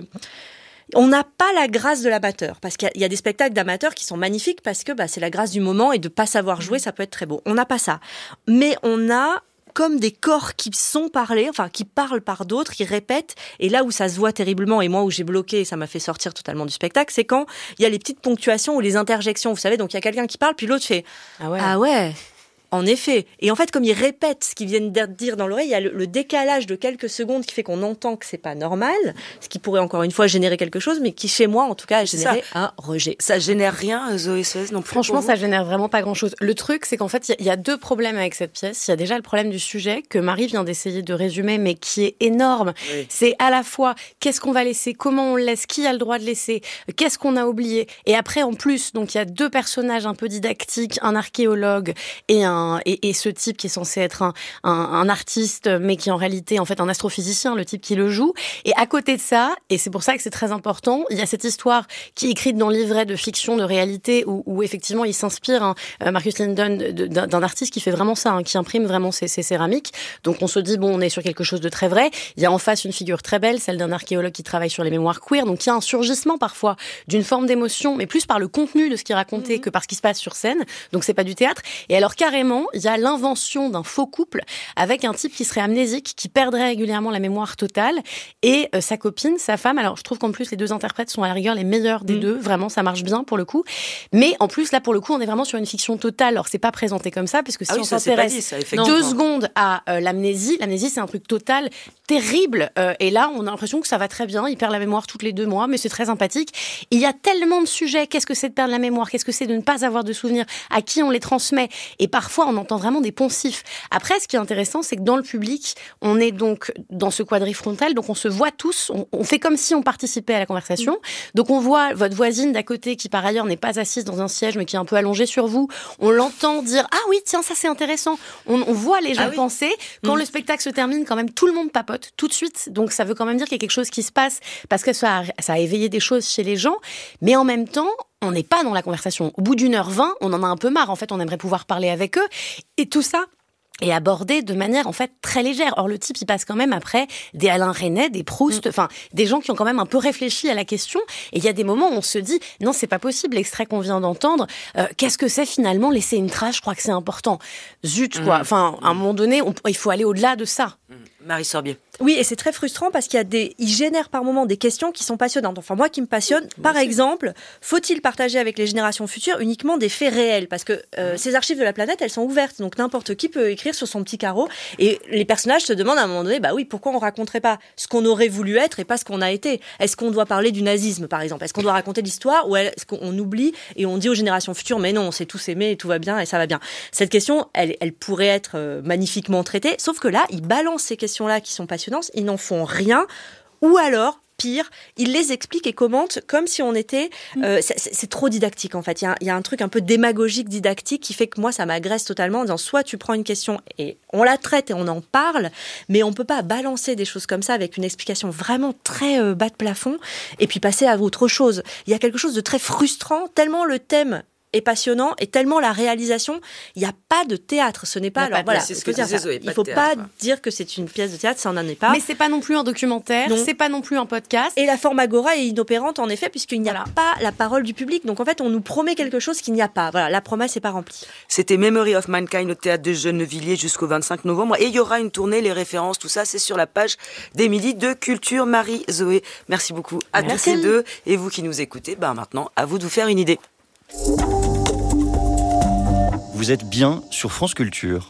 on n'a pas la grâce de l'amateur, parce qu'il y a, il y a des spectacles d'amateurs qui sont magnifiques parce que bah, c'est la grâce du moment et de pas savoir jouer, ça peut être très beau. On n'a pas ça. Mais on a comme des corps qui sont parlés, enfin qui parlent par d'autres, qui répètent. Et là où ça se voit terriblement, et moi où j'ai bloqué, et ça m'a fait sortir totalement du spectacle, c'est quand il y a les petites ponctuations ou les interjections. Vous savez, donc il y a quelqu'un qui parle, puis l'autre fait « Ah ouais, ah ouais ». En effet. Et en fait, comme ils répètent ce qu'ils viennent de dire dans l'oreille, il y a le, le décalage de quelques secondes qui fait qu'on entend que c'est pas normal, ce qui pourrait encore une fois générer quelque chose, mais qui chez moi, en tout cas, a généré ça. Un rejet. Ça génère rien, Zoé Suez, non plus. Franchement, ça génère vraiment pas grand-chose. Le truc, c'est qu'en fait, il y, y a deux problèmes avec cette pièce. Il y a déjà le problème du sujet que Marie vient d'essayer de résumer, mais qui est énorme. Oui. C'est à la fois qu'est-ce qu'on va laisser, comment on le laisse, qui a le droit de laisser, qu'est-ce qu'on a oublié. Et après, en plus, donc il y a deux personnages un peu didactiques, un archéologue et un et, et ce type qui est censé être un, un, un artiste, mais qui est en réalité en fait un astrophysicien, le type qui le joue. Et à côté de ça, et c'est pour ça que c'est très important, il y a cette histoire qui est écrite dans le livret de fiction, de réalité, où, où effectivement il s'inspire, hein, Marcus Lindon, d'un, d'un artiste qui fait vraiment ça, hein, qui imprime vraiment ses, ses céramiques. Donc on se dit, bon, on est sur quelque chose de très vrai. Il y a en face une figure très belle, celle d'un archéologue qui travaille sur les mémoires queer. Donc il y a un surgissement parfois d'une forme d'émotion, mais plus par le contenu de ce qu'il racontait mmh. que par ce qui se passe sur scène. Donc c'est pas du théâtre. Et alors carrément, il y a l'invention d'un faux couple avec un type qui serait amnésique, qui perdrait régulièrement la mémoire totale, et euh, sa copine, sa femme. Alors je trouve qu'en plus les deux interprètes sont à la rigueur les meilleurs des mmh. deux, vraiment ça marche bien pour le coup. Mais en plus là pour le coup on est vraiment sur une fiction totale. Alors c'est pas présenté comme ça, parce que si ah oui, on ça, s'intéresse dit, ça, deux secondes à euh, l'amnésie, l'amnésie c'est un truc total terrible. Euh, et là on a l'impression que ça va très bien, il perd la mémoire toutes les deux mois, mais c'est très sympathique. Et il y a tellement de sujets. Qu'est-ce que c'est de perdre la mémoire? Qu'est-ce que c'est de ne pas avoir de souvenirs? À qui on les transmet? Et parfois on entend vraiment des poncifs. Après, ce qui est intéressant, c'est que dans le public, on est donc dans ce quadrifrontal, donc on se voit tous, on, on fait comme si on participait à la conversation. Donc on voit votre voisine d'à côté qui par ailleurs n'est pas assise dans un siège mais qui est un peu allongée sur vous. On l'entend dire ah oui tiens ça c'est intéressant. On, on voit les gens ah oui. penser. Quand mmh. le spectacle se termine, quand même tout le monde papote tout de suite. Donc ça veut quand même dire qu'il y a quelque chose qui se passe parce que ça a, ça a éveillé des choses chez les gens. Mais en même temps, on n'est pas dans la conversation. Au bout d'une heure vingt, on en a un peu marre. En fait, on aimerait pouvoir parler avec eux. Et tout ça est abordé de manière en fait très légère. Or le type il passe quand même après des Alain Resnais, des Proust, enfin mmh. des gens qui ont quand même un peu réfléchi à la question. Et il y a des moments où on se dit non c'est pas possible, l'extrait qu'on vient d'entendre, euh, qu'est-ce que c'est finalement laisser une trace? Je crois que c'est important. Zut quoi. Mmh. Enfin à un moment donné on, il faut aller au-delà de ça. Mmh. Marie Sorbier. Oui, et c'est très frustrant parce qu'il y a des, il génère par moments des questions qui sont passionnantes. Enfin, moi qui me passionne, oui, par exemple, faut-il partager avec les générations futures uniquement des faits réels? Parce que euh, mmh. ces archives de la planète, elles sont ouvertes, donc n'importe qui peut écrire sur son petit carreau. Et les personnages se demandent à un moment donné, bah oui, pourquoi on raconterait pas ce qu'on aurait voulu être et pas ce qu'on a été? Est-ce qu'on doit parler du nazisme, par exemple? Est-ce qu'on doit raconter l'histoire ou est-ce qu'on oublie et on dit aux générations futures, mais non, on s'est tous aimés et tout va bien et ça va bien? Cette question, elle, elle pourrait être euh, magnifiquement traitée, sauf que là, ils balancent ces questions-là qui sont passionnantes. Ils n'en font rien, ou alors, pire, ils les expliquent et commentent comme si on était... Euh, c'est, c'est trop didactique, en fait. Il y a, il y a un truc un peu démagogique, didactique, qui fait que moi, ça m'agresse totalement en disant, soit tu prends une question et on la traite et on en parle, mais on ne peut pas balancer des choses comme ça avec une explication vraiment très euh, bas de plafond, et puis passer à autre chose. Il y a quelque chose de très frustrant, tellement le thème est passionnant et tellement la réalisation, il n'y a pas de théâtre, ce n'est pas... Alors, voilà, c'est ce que dire ça. Il ne faut pas dire que c'est une pièce de théâtre, ça n'en est pas. Mais c'est pas non plus un documentaire, non. C'est pas non plus un podcast. Et la forme agora est inopérante en effet, puisqu'il n'y a voilà. pas la parole du public. Donc en fait, on nous promet quelque chose qu'il n'y a pas. Voilà, la promesse n'est pas remplie. C'était Memory of Mankind au théâtre de Gennevilliers jusqu'au vingt-cinq novembre. Et il y aura une tournée, les références, tout ça, c'est sur la page des Midis de Culture. Marie, Zoé, merci beaucoup à tous ces deux. Et vous qui nous écoutez, ben maintenant, à vous de vous faire une idée. Vous êtes bien sur France Culture.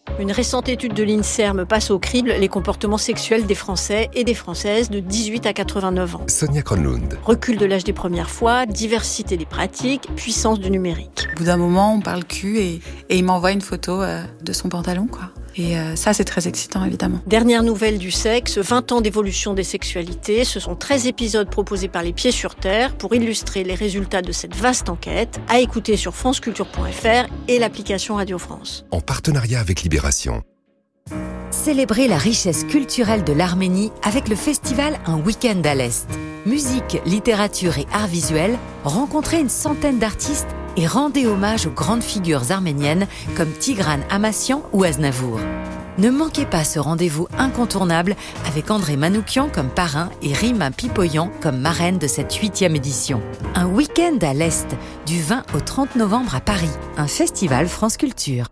Une récente étude de l'INSERM passe au crible les comportements sexuels des Français et des Françaises de dix-huit à quatre-vingt-neuf ans. Sonia Kronlund. Recul de l'âge des premières fois, diversité des pratiques, puissance du numérique. Au bout d'un moment, on parle cul et, et il m'envoie une photo euh, de son pantalon, quoi. Et euh, ça, c'est très excitant, évidemment. Dernière nouvelle du sexe, vingt ans d'évolution des sexualités. Ce sont treize épisodes proposés par les Pieds sur Terre pour illustrer les résultats de cette vaste enquête, à écouter sur franceculture point f r et l'application Radio France. En partenariat avec Libération. Célébrez la richesse culturelle de l'Arménie avec le festival Un week-end à l'Est. Musique, littérature et arts visuels, rencontrez une centaine d'artistes et rendez hommage aux grandes figures arméniennes comme Tigran Amassian ou Aznavour. Ne manquez pas ce rendez-vous incontournable avec André Manoukian comme parrain et Rima Pipoyan comme marraine de cette huitième édition. Un week-end à l'Est, du vingt au trente novembre à Paris, un festival France Culture.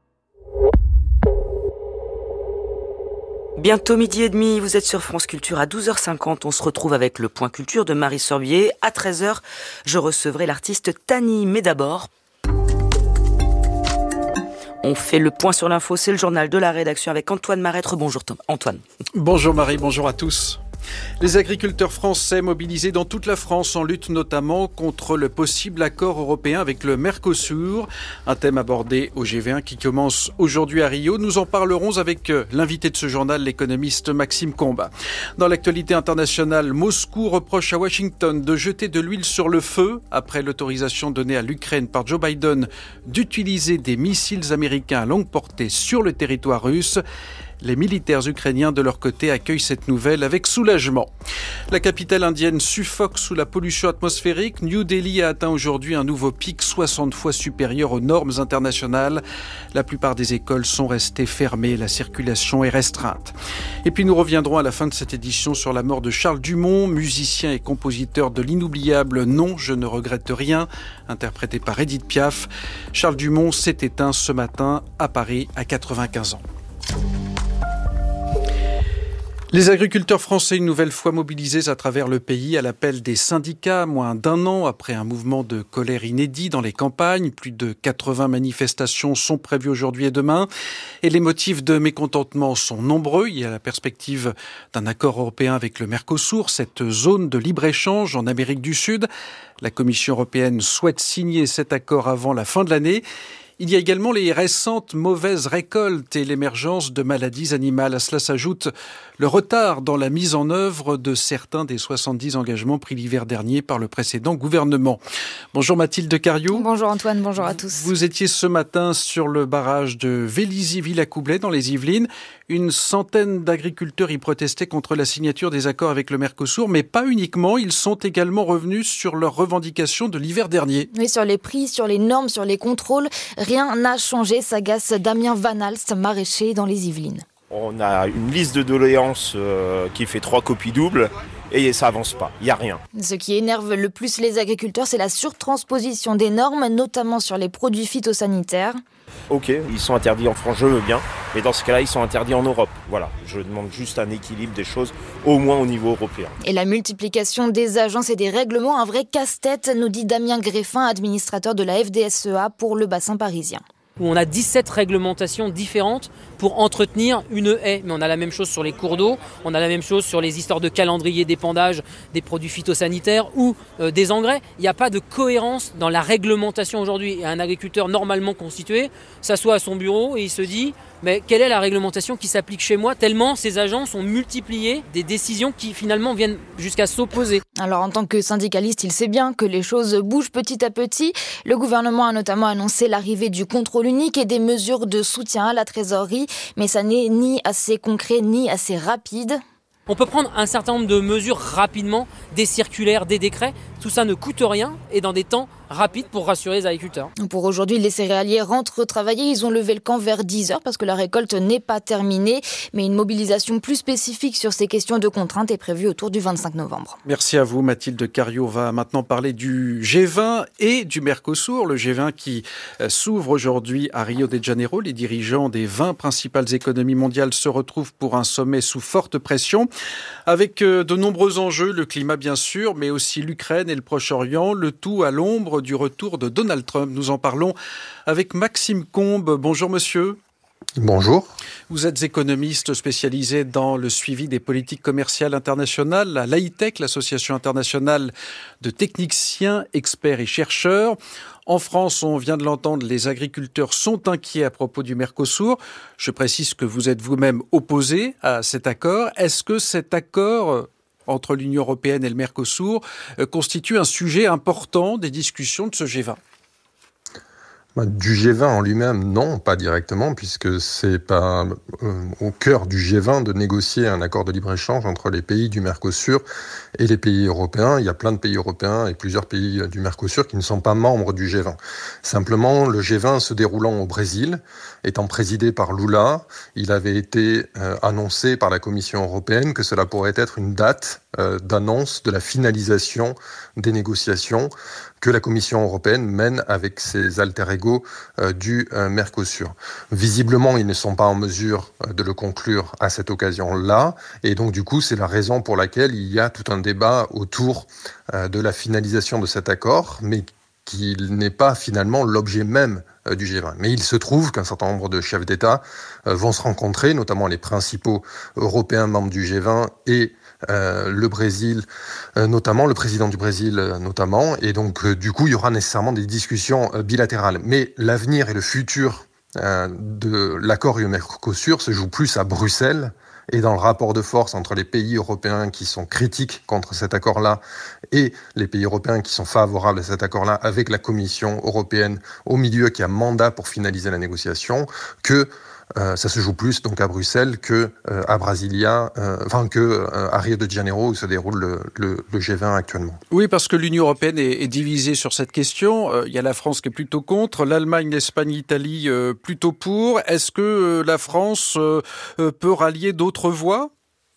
Bientôt midi et demi, vous êtes sur France Culture à douze heures cinquante. On se retrouve avec le Point Culture de Marie Sorbier. À treize heures, je recevrai l'artiste Tani. Mais d'abord, on fait le point sur l'info. C'est le journal de la rédaction avec Antoine Marêtre. Bonjour Antoine. Bonjour Marie, bonjour à tous. Les agriculteurs français mobilisés dans toute la France en lutte notamment contre le possible accord européen avec le Mercosur, un thème abordé au G vingt qui commence aujourd'hui à Rio. Nous en parlerons avec l'invité de ce journal, l'économiste Maxime Combe. Dans l'actualité internationale, Moscou reproche à Washington de jeter de l'huile sur le feu après l'autorisation donnée à l'Ukraine par Joe Biden d'utiliser des missiles américains à longue portée sur le territoire russe. Les militaires ukrainiens, de leur côté, accueillent cette nouvelle avec soulagement. La capitale indienne suffoque sous la pollution atmosphérique. New Delhi a atteint aujourd'hui un nouveau pic soixante fois supérieur aux normes internationales. La plupart des écoles sont restées fermées. La circulation est restreinte. Et puis nous reviendrons à la fin de cette édition sur la mort de Charles Dumont, musicien et compositeur de l'inoubliable « Non, je ne regrette rien », interprété par Edith Piaf. Charles Dumont s'est éteint ce matin à Paris à quatre-vingt-quinze ans. Les agriculteurs français, une nouvelle fois mobilisés à travers le pays à l'appel des syndicats, moins d'un an après un mouvement de colère inédit dans les campagnes. Plus de quatre-vingts manifestations sont prévues aujourd'hui et demain. Et les motifs de mécontentement sont nombreux. Il y a la perspective d'un accord européen avec le Mercosur, cette zone de libre-échange en Amérique du Sud. La Commission européenne souhaite signer cet accord avant la fin de l'année. Il y a également les récentes mauvaises récoltes et l'émergence de maladies animales. À cela s'ajoute le retard dans la mise en œuvre de certains des soixante-dix engagements pris l'hiver dernier par le précédent gouvernement. Bonjour Mathilde Cariou. Bonjour Antoine, bonjour à tous. Vous étiez ce matin sur le barrage de Vélizy-Villacoublay dans les Yvelines. Une centaine d'agriculteurs y protestaient contre la signature des accords avec le Mercosur, mais pas uniquement. Ils sont également revenus sur leurs revendications de l'hiver dernier. Oui, sur les prix, sur les normes, sur les contrôles. Rien n'a changé, s'agace Damien Van Alst, maraîcher dans les Yvelines. On a une liste de doléances euh, qui fait trois copies doubles et ça avance pas, il n'y a rien. Ce qui énerve le plus les agriculteurs, c'est la surtransposition des normes, notamment sur les produits phytosanitaires. Ok, ils sont interdits en France, je veux bien, mais dans ce cas-là, ils sont interdits en Europe. Voilà, je demande juste un équilibre des choses, au moins au niveau européen. Et la multiplication des agences et des règlements, un vrai casse-tête, nous dit Damien Greffin, administrateur de la F D S E A pour le bassin parisien. Où on a dix-sept réglementations différentes pour entretenir une haie. Mais on a la même chose sur les cours d'eau, on a la même chose sur les histoires de calendrier d'épandage des produits phytosanitaires ou euh, des engrais. Il n'y a pas de cohérence dans la réglementation aujourd'hui. Et un agriculteur normalement constitué s'assoit à son bureau et il se dit mais quelle est la réglementation qui s'applique chez moi, tellement ces agences ont multiplié des décisions qui finalement viennent jusqu'à s'opposer. Alors en tant que syndicaliste, il sait bien que les choses bougent petit à petit. Le gouvernement a notamment annoncé l'arrivée du contrôle unique et des mesures de soutien à la trésorerie, mais ça n'est ni assez concret ni assez rapide. On peut prendre un certain nombre de mesures rapidement, des circulaires, des décrets, tout ça ne coûte rien et dans des temps rapides pour rassurer les agriculteurs. Pour aujourd'hui, les céréaliers rentrent travailler. Ils ont levé le camp vers dix heures parce que la récolte n'est pas terminée. Mais une mobilisation plus spécifique sur ces questions de contraintes est prévue autour du vingt-cinq novembre. Merci à vous Mathilde Cariou. On va maintenant parler du G vingt et du Mercosur. Le G vingt qui s'ouvre aujourd'hui à Rio de Janeiro. Les dirigeants des vingt principales économies mondiales se retrouvent pour un sommet sous forte pression. Avec de nombreux enjeux, le climat bien sûr, mais aussi l'Ukraine et le Proche-Orient. Le tout à l'ombre du retour de Donald Trump. Nous en parlons avec Maxime Combe. Bonjour monsieur. Bonjour. Vous êtes économiste spécialisé dans le suivi des politiques commerciales internationales à l'A I T E C, l'Association internationale de techniciens, experts et chercheurs. En France, on vient de l'entendre, les agriculteurs sont inquiets à propos du Mercosur. Je précise que vous êtes vous-même opposé à cet accord. Est-ce que cet accord entre l'Union européenne et le Mercosur constitue un sujet important des discussions de ce G vingt ? Du G vingt en lui-même, non, pas directement, puisque c'est pas euh, au cœur du G vingt de négocier un accord de libre-échange entre les pays du Mercosur et les pays européens. Il y a plein de pays européens et plusieurs pays du Mercosur qui ne sont pas membres du G vingt. Simplement, le G vingt se déroulant au Brésil, étant présidé par Lula, il avait été euh, annoncé par la Commission européenne que cela pourrait être une date euh, d'annonce de la finalisation des négociations que la Commission européenne mène avec ses alter ego euh, du euh, Mercosur. Visiblement, ils ne sont pas en mesure euh, de le conclure à cette occasion-là, et donc du coup, c'est la raison pour laquelle il y a tout un débat autour euh, de la finalisation de cet accord, mais qui n'est pas finalement l'objet même euh, du G vingt. Mais il se trouve qu'un certain nombre de chefs d'État euh, vont se rencontrer, notamment les principaux Européens membres du G vingt et Euh, le Brésil, euh, notamment, le président du Brésil, euh, notamment. Et donc, euh, du coup, il y aura nécessairement des discussions euh, bilatérales. Mais l'avenir et le futur euh, de l'accord U E Mercosur se joue plus à Bruxelles et dans le rapport de force entre les pays européens qui sont critiques contre cet accord-là et les pays européens qui sont favorables à cet accord-là, avec la Commission européenne au milieu qui a mandat pour finaliser la négociation, que Euh, ça se joue plus donc à Bruxelles que euh, à Brasilia, euh, enfin que euh, à Rio de Janeiro où se déroule le, le, le G vingt actuellement. Oui, parce que l'Union européenne est, est divisée sur cette question. Euh, il y a la France qui est plutôt contre, l'Allemagne, l'Espagne, l'Italie euh, plutôt pour. Est-ce que euh, la France euh, peut rallier d'autres voix ?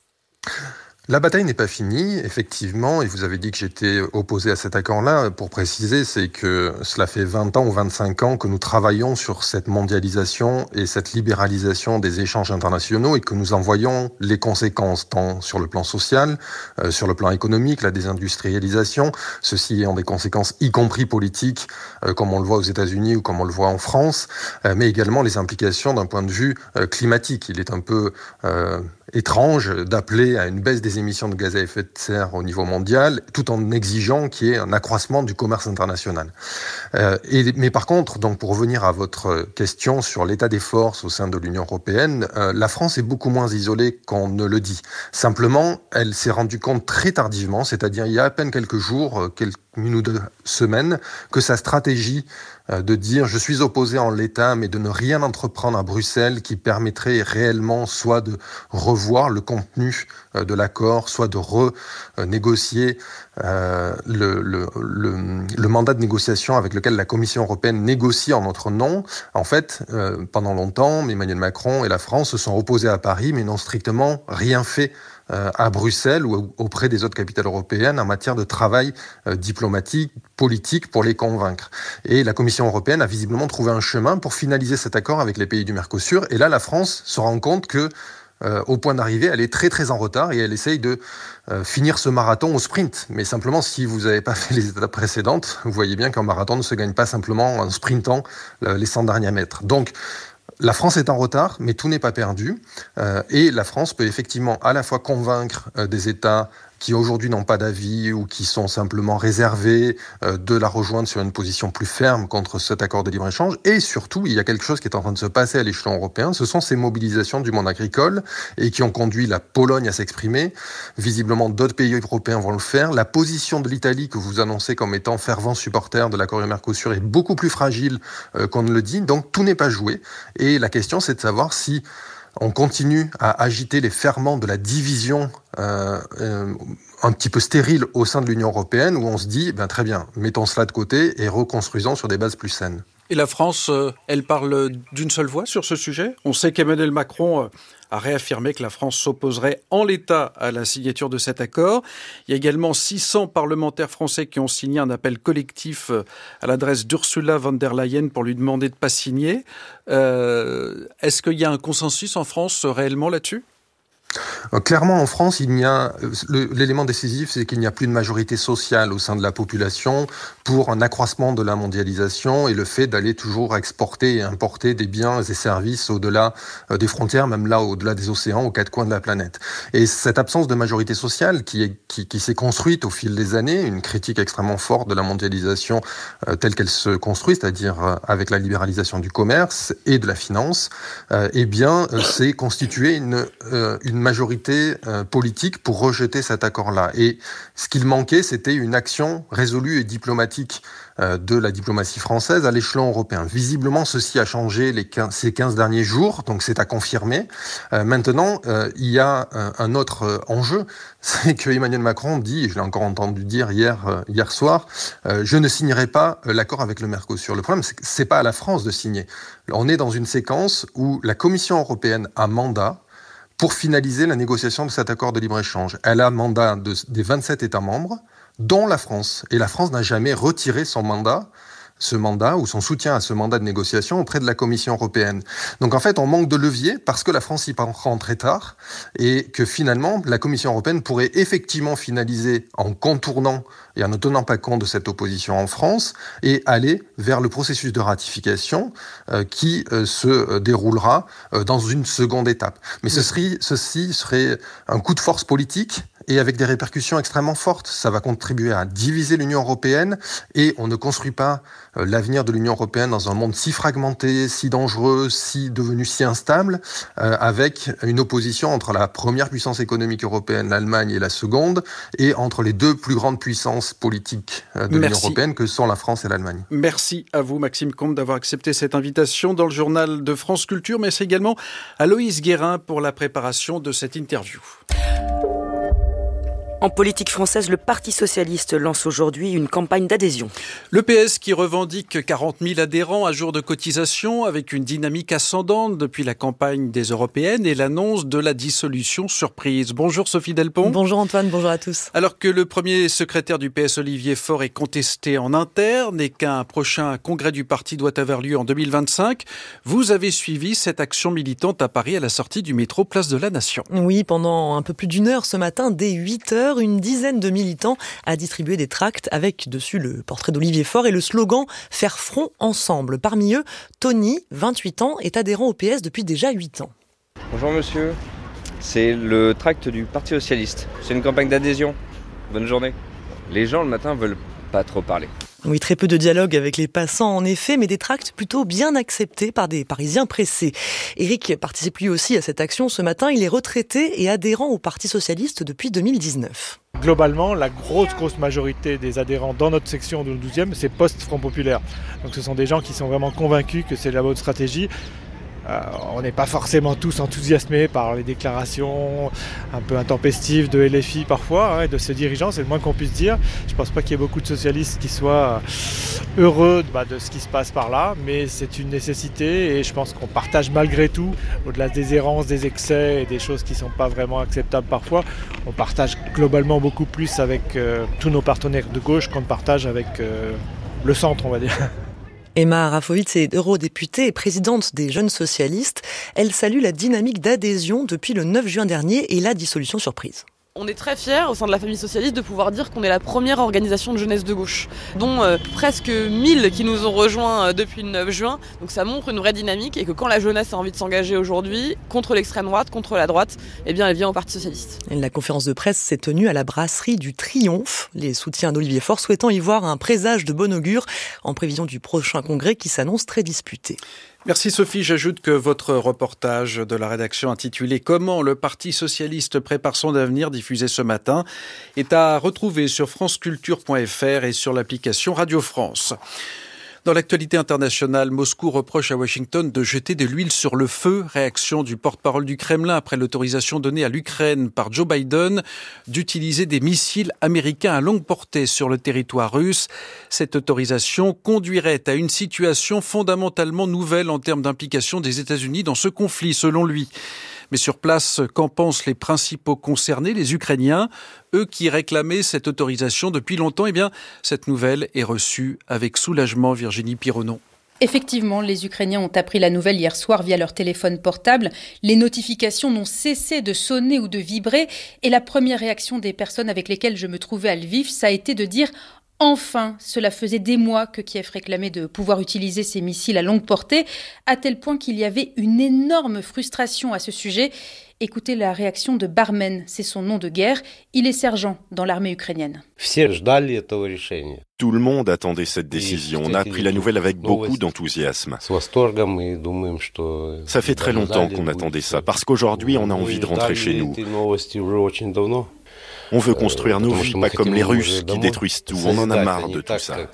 La bataille n'est pas finie, effectivement, et vous avez dit que j'étais opposé à cet accord-là. Pour préciser, c'est que cela fait vingt ans ou vingt-cinq ans que nous travaillons sur cette mondialisation et cette libéralisation des échanges internationaux et que nous en voyons les conséquences, tant sur le plan social, euh, sur le plan économique, la désindustrialisation, ceci ayant des conséquences y compris politiques, euh, comme on le voit aux États-Unis ou comme on le voit en France, euh, mais également les implications d'un point de vue euh, climatique. Il est un peu euh, étrange d'appeler à une baisse des émissions de gaz à effet de serre au niveau mondial, tout en exigeant qu'il y ait un accroissement du commerce international. Euh, et, mais par contre, donc pour revenir à votre question sur l'état des forces au sein de l'Union européenne, euh, la France est beaucoup moins isolée qu'on ne le dit. Simplement, elle s'est rendue compte très tardivement, c'est-à-dire il y a à peine quelques jours, quelques une ou deux semaines, que sa stratégie euh, de dire je suis opposé en l'état, mais de ne rien entreprendre à Bruxelles qui permettrait réellement soit de revoir le contenu euh, de l'accord, soit de renégocier euh, le, le, le, le mandat de négociation avec lequel la Commission européenne négocie en notre nom. En fait, euh, pendant longtemps, Emmanuel Macron et la France se sont opposés à Paris, mais n'ont strictement rien fait à Bruxelles ou auprès des autres capitales européennes en matière de travail euh, diplomatique, politique pour les convaincre. Et la Commission européenne a visiblement trouvé un chemin pour finaliser cet accord avec les pays du Mercosur. Et là, la France se rend compte que Euh, au point d'arrivée, elle est très très en retard et elle essaye de euh, finir ce marathon au sprint. Mais simplement, si vous n'avez pas fait les étapes précédentes, vous voyez bien qu'un marathon ne se gagne pas simplement en sprintant euh, les cent derniers mètres. Donc, la France est en retard, mais tout n'est pas perdu. Euh, et la France peut effectivement à la fois convaincre euh, des États qui aujourd'hui n'ont pas d'avis ou qui sont simplement réservés euh, de la rejoindre sur une position plus ferme contre cet accord de libre-échange. Et surtout, il y a quelque chose qui est en train de se passer à l'échelon européen. Ce sont ces mobilisations du monde agricole et qui ont conduit la Pologne à s'exprimer. Visiblement, d'autres pays européens vont le faire. La position de l'Italie, que vous annoncez comme étant fervent supporter de l'accord du Mercosur, est beaucoup plus fragile euh, qu'on ne le dit. Donc, tout n'est pas joué. Et la question, c'est de savoir si on continue à agiter les ferments de la division euh, euh, un petit peu stérile au sein de l'Union européenne, où on se dit, ben, très bien, mettons cela de côté et reconstruisons sur des bases plus saines. Et la France, euh, elle parle d'une seule voix sur ce sujet ? On sait qu'Emmanuel Macron euh, a réaffirmé que la France s'opposerait en l'état à la signature de cet accord. Il y a également six cents parlementaires français qui ont signé un appel collectif euh, à l'adresse d'Ursula von der Leyen pour lui demander de ne pas signer. Euh, est-ce qu'il y a un consensus en France euh, réellement là-dessus ? Clairement, en France, il y a le, l'élément décisif, c'est qu'il n'y a plus de majorité sociale au sein de la population pour un accroissement de la mondialisation et le fait d'aller toujours exporter et importer des biens et services au-delà des frontières, même là, au-delà des océans, aux quatre coins de la planète. Et cette absence de majorité sociale qui, est, qui, qui s'est construite au fil des années, une critique extrêmement forte de la mondialisation euh, telle qu'elle se construit, c'est-à-dire euh, avec la libéralisation du commerce et de la finance, euh, eh bien, euh, c'est constitué une, euh, une majorité euh, politique pour rejeter cet accord-là. Et ce qu'il manquait, c'était une action résolue et diplomatique euh, de la diplomatie française à l'échelon européen. Visiblement, ceci a changé les quinze, ces quinze derniers jours, donc c'est à confirmer. Euh, maintenant, euh, il y a un, un autre euh, enjeu, c'est que Emmanuel Macron dit, et je l'ai encore entendu dire hier, euh, hier soir, euh, je ne signerai pas euh, l'accord avec le Mercosur. Le problème, c'est que c'est pas à la France de signer. On est dans une séquence où la Commission européenne a mandat pour finaliser la négociation de cet accord de libre-échange. Elle a mandat de, des vingt-sept États membres, dont la France. Et la France n'a jamais retiré son mandat, ce mandat ou son soutien à ce mandat de négociation auprès de la Commission européenne. Donc en fait, on manque de levier parce que la France y prend très tard et que finalement, la Commission européenne pourrait effectivement finaliser en contournant et en ne tenant pas compte de cette opposition en France et aller vers le processus de ratification euh, qui euh, se déroulera euh, dans une seconde étape. Mais ce serait, ceci serait un coup de force politique et avec des répercussions extrêmement fortes. Ça va contribuer à diviser l'Union européenne et on ne construit pas euh, l'avenir de l'Union européenne dans un monde si fragmenté, si dangereux, si devenu si instable, euh, avec une opposition entre la première puissance économique européenne, l'Allemagne, et la seconde, et entre les deux plus grandes puissances politiques euh, de l'Union européenne que sont la France et l'Allemagne. Merci à vous, Maxime Combe, d'avoir accepté cette invitation dans le journal de France Culture. Merci également à Loïs Guérin pour la préparation de cette interview. En politique française, le Parti socialiste lance aujourd'hui une campagne d'adhésion. Le P S qui revendique quarante mille adhérents à jour de cotisation avec une dynamique ascendante depuis la campagne des européennes et l'annonce de la dissolution surprise. Bonjour Sophie Delpont. Bonjour Antoine, bonjour à tous. Alors que le premier secrétaire du P S, Olivier Faure, est contesté en interne et qu'un prochain congrès du parti doit avoir lieu en deux mille vingt-cinq, vous avez suivi cette action militante à Paris à la sortie du métro Place de la Nation. Oui, pendant un peu plus d'une heure ce matin, dès huit heures, une dizaine de militants a distribué des tracts avec dessus le portrait d'Olivier Faure et le slogan « Faire front ensemble ». Parmi eux, Tony, vingt-huit ans, est adhérent au P S depuis déjà huit ans. Bonjour monsieur, c'est le tract du Parti socialiste. C'est une campagne d'adhésion. Bonne journée. Les gens le matin veulent pas trop parler. Oui, très peu de dialogue avec les passants en effet, mais des tracts plutôt bien acceptés par des Parisiens pressés. Éric participe lui aussi à cette action ce matin. Il est retraité et adhérent au Parti socialiste depuis deux mille dix-neuf. Globalement, la grosse, grosse majorité des adhérents dans notre section de douzième, c'est post-Front Populaire. Donc ce sont des gens qui sont vraiment convaincus que c'est la bonne stratégie. Euh, on n'est pas forcément tous enthousiasmés par les déclarations un peu intempestives de L F I parfois, hein, et de ses dirigeants, c'est le moins qu'on puisse dire. Je ne pense pas qu'il y ait beaucoup de socialistes qui soient heureux bah, de ce qui se passe par là, mais c'est une nécessité et je pense qu'on partage malgré tout, au-delà des errances, des excès et des choses qui ne sont pas vraiment acceptables parfois, on partage globalement beaucoup plus avec euh, tous nos partenaires de gauche qu'on partage avec euh, le centre, on va dire. Emma Arafovitz est eurodéputée et présidente des Jeunes Socialistes. Elle salue la dynamique d'adhésion depuis le neuf juin dernier et la dissolution surprise. On est très fiers au sein de la famille socialiste de pouvoir dire qu'on est la première organisation de jeunesse de gauche, dont euh, presque mille qui nous ont rejoints euh, depuis le neuf juin. Donc ça montre une vraie dynamique et que quand la jeunesse a envie de s'engager aujourd'hui contre l'extrême droite, contre la droite, eh bien elle vient au Parti socialiste. Et la conférence de presse s'est tenue à la brasserie du Triomphe, les soutiens d'Olivier Faure souhaitant y voir un présage de bon augure en prévision du prochain congrès qui s'annonce très disputé. Merci Sophie, j'ajoute que votre reportage de la rédaction intitulé « Comment le Parti socialiste prépare son avenir » diffusé ce matin est à retrouver sur franceculture point f r et sur l'application Radio France. Dans l'actualité internationale, Moscou reproche à Washington de jeter de l'huile sur le feu. Réaction du porte-parole du Kremlin après l'autorisation donnée à l'Ukraine par Joe Biden d'utiliser des missiles américains à longue portée sur le territoire russe. Cette autorisation conduirait à une situation fondamentalement nouvelle en termes d'implication des États-Unis dans ce conflit, selon lui. Mais sur place, qu'en pensent les principaux concernés, les Ukrainiens, eux qui réclamaient cette autorisation depuis longtemps? Eh bien, cette nouvelle est reçue avec soulagement, Virginie Pironneau. Effectivement, les Ukrainiens ont appris la nouvelle hier soir via leur téléphone portable. Les notifications n'ont cessé de sonner ou de vibrer. Et la première réaction des personnes avec lesquelles je me trouvais à Lviv, ça a été de dire « enfin ». Cela faisait des mois que Kiev réclamait de pouvoir utiliser ces missiles à longue portée, à tel point qu'il y avait une énorme frustration à ce sujet. Écoutez la réaction de Barmen, c'est son nom de guerre. Il est sergent dans l'armée ukrainienne. Tout le monde attendait cette décision. On a appris la nouvelle avec beaucoup d'enthousiasme. Ça fait très longtemps qu'on attendait ça, parce qu'aujourd'hui, on a envie de rentrer chez nous. On veut construire nos vies, pas comme les Russes qui détruisent tout. On en a marre de tout ça.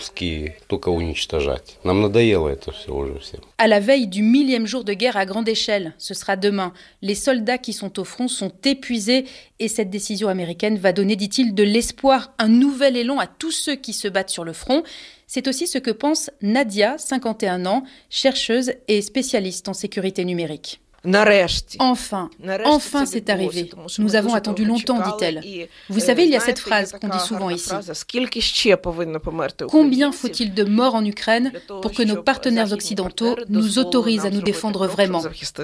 À la veille du millième jour de guerre à grande échelle, ce sera demain. Les soldats qui sont au front sont épuisés et cette décision américaine va donner, dit-il, de l'espoir, un nouvel élan à tous ceux qui se battent sur le front. C'est aussi ce que pense Nadia, cinquante et un ans, chercheuse et spécialiste en sécurité numérique. Enfin, enfin c'est arrivé. Nous avons attendu longtemps, dit-elle. Vous savez, il y a cette phrase qu'on dit souvent ici. Combien faut-il de morts en Ukraine pour que nos partenaires occidentaux nous autorisent à nous défendre vraiment ?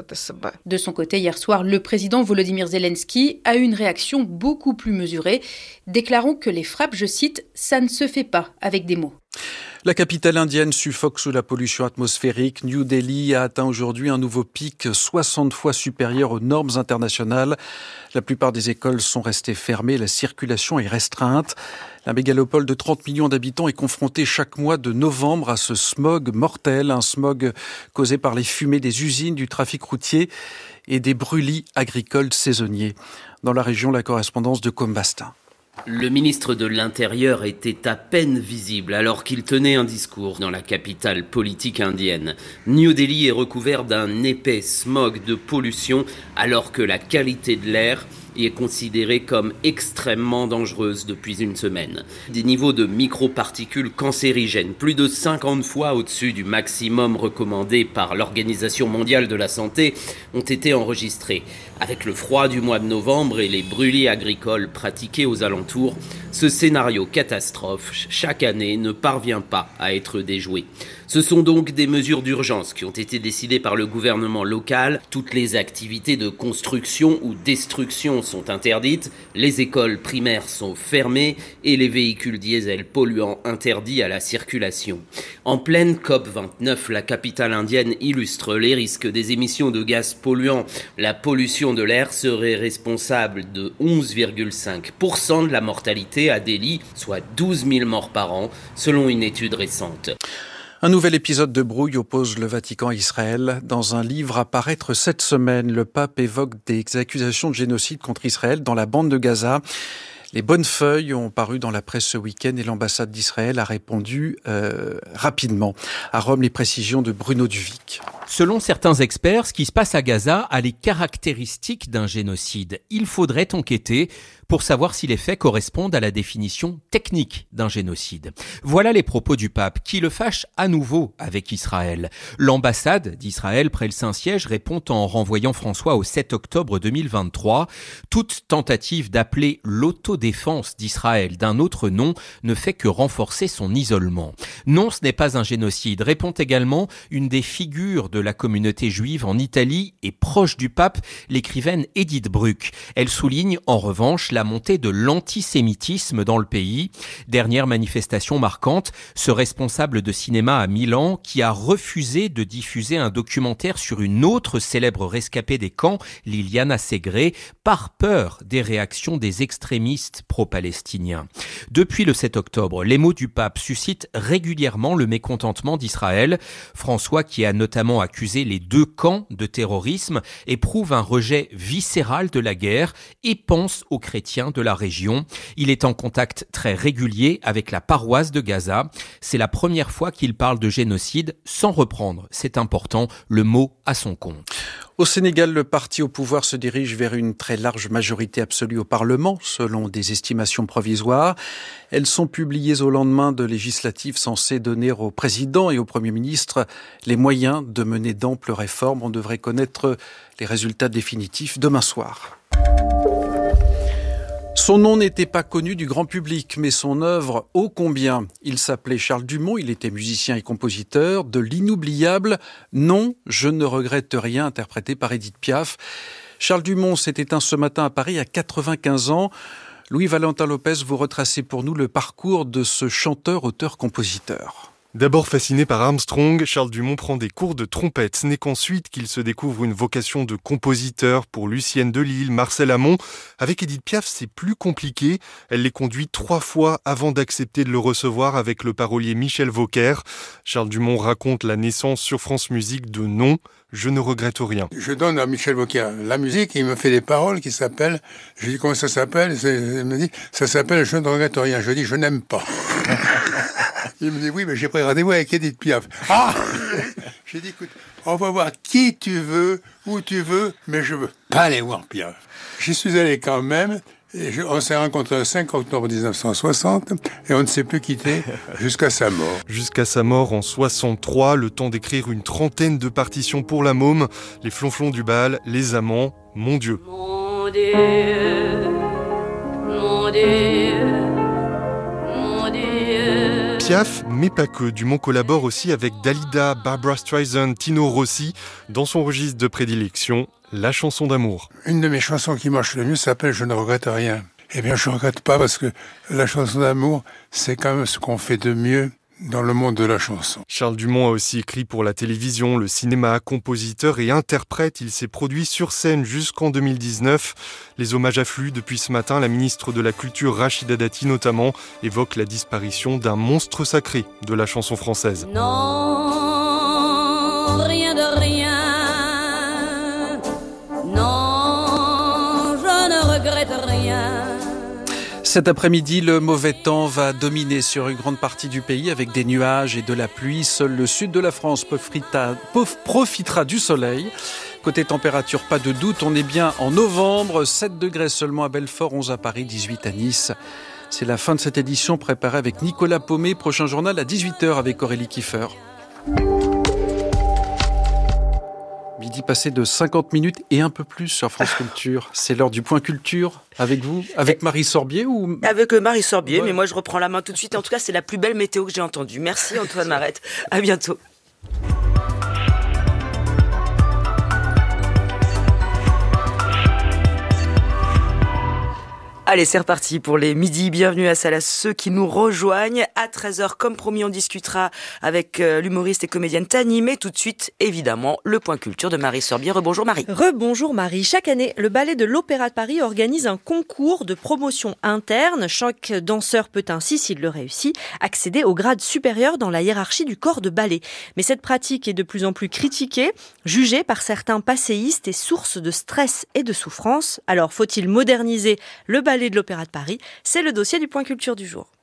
De son côté, hier soir, le président Volodymyr Zelensky a eu une réaction beaucoup plus mesurée, déclarant que les frappes, je cite, « ça ne se fait pas avec des mots ». La capitale indienne suffoque sous la pollution atmosphérique. New Delhi a atteint aujourd'hui un nouveau pic soixante fois supérieur aux normes internationales. La plupart des écoles sont restées fermées, la circulation est restreinte. La mégalopole de trente millions d'habitants est confrontée chaque mois de novembre à ce smog mortel, un smog causé par les fumées des usines, du trafic routier et des brûlis agricoles saisonniers. Dans la région, la correspondance de Combastin. Le ministre de l'Intérieur était à peine visible alors qu'il tenait un discours dans la capitale politique indienne. New Delhi est recouvert d'un épais smog de pollution alors que la qualité de l'air est considérée comme extrêmement dangereuse depuis une semaine. Des niveaux de microparticules cancérigènes, plus de cinquante fois au-dessus du maximum recommandé par l'Organisation mondiale de la santé, ont été enregistrés. Avec le froid du mois de novembre et les brûlis agricoles pratiqués aux alentours, ce scénario catastrophe chaque année ne parvient pas à être déjoué. Ce sont donc des mesures d'urgence qui ont été décidées par le gouvernement local. Toutes les activités de construction ou destruction sont interdites, les écoles primaires sont fermées et les véhicules diesel polluants interdits à la circulation. En pleine COP vingt-neuf, la capitale indienne illustre les risques des émissions de gaz polluants. La pollution de l'air serait responsable de onze virgule cinq pour cent de la mortalité à Delhi, soit douze mille morts par an, selon une étude récente. Un nouvel épisode de brouille oppose le Vatican à Israël. Dans un livre à paraître cette semaine, le pape évoque des accusations de génocide contre Israël dans la bande de Gaza. Les bonnes feuilles ont paru dans la presse ce week-end et l'ambassade d'Israël a répondu euh, rapidement. À Rome, les précisions de Bruno Duvic. Selon certains experts, ce qui se passe à Gaza a les caractéristiques d'un génocide. Il faudrait enquêter pour savoir si les faits correspondent à la définition technique d'un génocide. Voilà les propos du pape, qui le fâche à nouveau avec Israël. L'ambassade d'Israël près le Saint-Siège répond en renvoyant François au sept octobre deux mille vingt-trois. Toute tentative d'appeler l'autodéfense d'Israël d'un autre nom ne fait que renforcer son isolement. Non, ce n'est pas un génocide, répond également une des figures de la communauté juive en Italie et proche du pape, l'écrivaine Edith Bruck. Elle souligne en revanche la montée de l'antisémitisme dans le pays. Dernière manifestation marquante, ce responsable de cinéma à Milan qui a refusé de diffuser un documentaire sur une autre célèbre rescapée des camps, Liliana Segre, par peur des réactions des extrémistes pro-palestiniens. Depuis le sept octobre, les mots du pape suscitent régulièrement le mécontentement d'Israël. François, qui a notamment accusé les deux camps de terrorisme, éprouve un rejet viscéral de la guerre et pense aux chrétiens de la région. Il est en contact très régulier avec la paroisse de Gaza. C'est la première fois qu'il parle de génocide sans reprendre, c'est important, le mot à son compte. Au Sénégal, le parti au pouvoir se dirige vers une très large majorité absolue au Parlement, selon des estimations provisoires. Elles sont publiées au lendemain de législatives censées donner au président et au Premier ministre les moyens de mener d'amples réformes. On devrait connaître les résultats définitifs demain soir. Son nom n'était pas connu du grand public, mais son œuvre ô combien. Il s'appelait Charles Dumont, il était musicien et compositeur de l'inoubliable « Non, je ne regrette rien » interprété par Édith Piaf. Charles Dumont s'est éteint ce matin à Paris à quatre-vingt-quinze ans. Louis-Valentin Lopez, vous retracez pour nous le parcours de ce chanteur, auteur, compositeur. D'abord fasciné par Armstrong, Charles Dumont prend des cours de trompette. Ce n'est qu'ensuite qu'il se découvre une vocation de compositeur pour Lucienne de Lille, Marcel Amont. Avec Édith Piaf, c'est plus compliqué. Elle les conduit trois fois avant d'accepter de le recevoir avec le parolier Michel Vauquer. Charles Dumont raconte la naissance sur France Musique de Non, je ne regrette rien. Je donne à Michel Vauquer la musique, il me fait des paroles qui s'appellent, je dis comment ça s'appelle, il me dit, ça s'appelle Je ne regrette rien. Je dis, je n'aime pas. Il me dit, oui, mais j'ai pris rendez-vous avec Édith Piaf. Ah! J'ai dit, écoute, on va voir qui tu veux, où tu veux, mais je veux pas aller voir Piaf. J'y suis allé quand même, et je, on s'est rencontrés le cinq octobre dix-neuf cent soixante, et on ne s'est plus quitté jusqu'à sa mort. Jusqu'à sa mort en soixante-trois, le temps d'écrire une trentaine de partitions pour la môme, les flonflons du bal, les amants, mon Dieu. Mon Dieu, mon Dieu. Piaf, mais pas que. Dumont collabore aussi avec Dalida, Barbra Streisand, Tino Rossi, dans son registre de prédilection, la chanson d'amour. Une de mes chansons qui marche le mieux s'appelle Je ne regrette rien. Eh bien, je ne regrette pas parce que la chanson d'amour, c'est quand même ce qu'on fait de mieux dans le monde de la chanson. Charles Dumont a aussi écrit pour la télévision, le cinéma, compositeur et interprète. Il s'est produit sur scène jusqu'en deux mille dix-neuf. Les hommages affluent depuis ce matin. La ministre de la Culture, Rachida Dati notamment, évoque la disparition d'un monstre sacré de la chanson française. Non, rien de rien. Non, je ne regrette rien. Cet après-midi, le mauvais temps va dominer sur une grande partie du pays avec des nuages et de la pluie. Seul le sud de la France profitera, profitera du soleil. Côté température, pas de doute, on est bien en novembre. sept degrés seulement à Belfort, onze à Paris, dix-huit à Nice. C'est la fin de cette édition préparée avec Nicolas Paumet. Prochain journal à dix-huit heures avec Aurélie Kiefer. Midi passé de cinquante minutes et un peu plus sur France Culture. C'est l'heure du point culture avec vous, avec Marie Sorbier ou... Avec Marie Sorbier, ouais. Mais moi je reprends la main tout de suite. En tout cas, c'est la plus belle météo que j'ai entendue. Merci Antoine Marette. À bientôt. Allez, c'est reparti pour les midis. Bienvenue à celles à ceux qui nous rejoignent. À treize heures, comme promis, on discutera avec l'humoriste et comédienne Tani. Mais tout de suite, évidemment, le point culture de Marie Sorbier. Rebonjour Marie. Rebonjour Marie. Chaque année, le Ballet de l'Opéra de Paris organise un concours de promotion interne. Chaque danseur peut ainsi, s'il le réussit, accéder au grade supérieur dans la hiérarchie du corps de ballet. Mais cette pratique est de plus en plus critiquée, jugée par certains passéistes et source de stress et de souffrance. Alors, faut-il moderniser le ballet de l'Opéra de Paris? C'est le dossier du point culture du jour.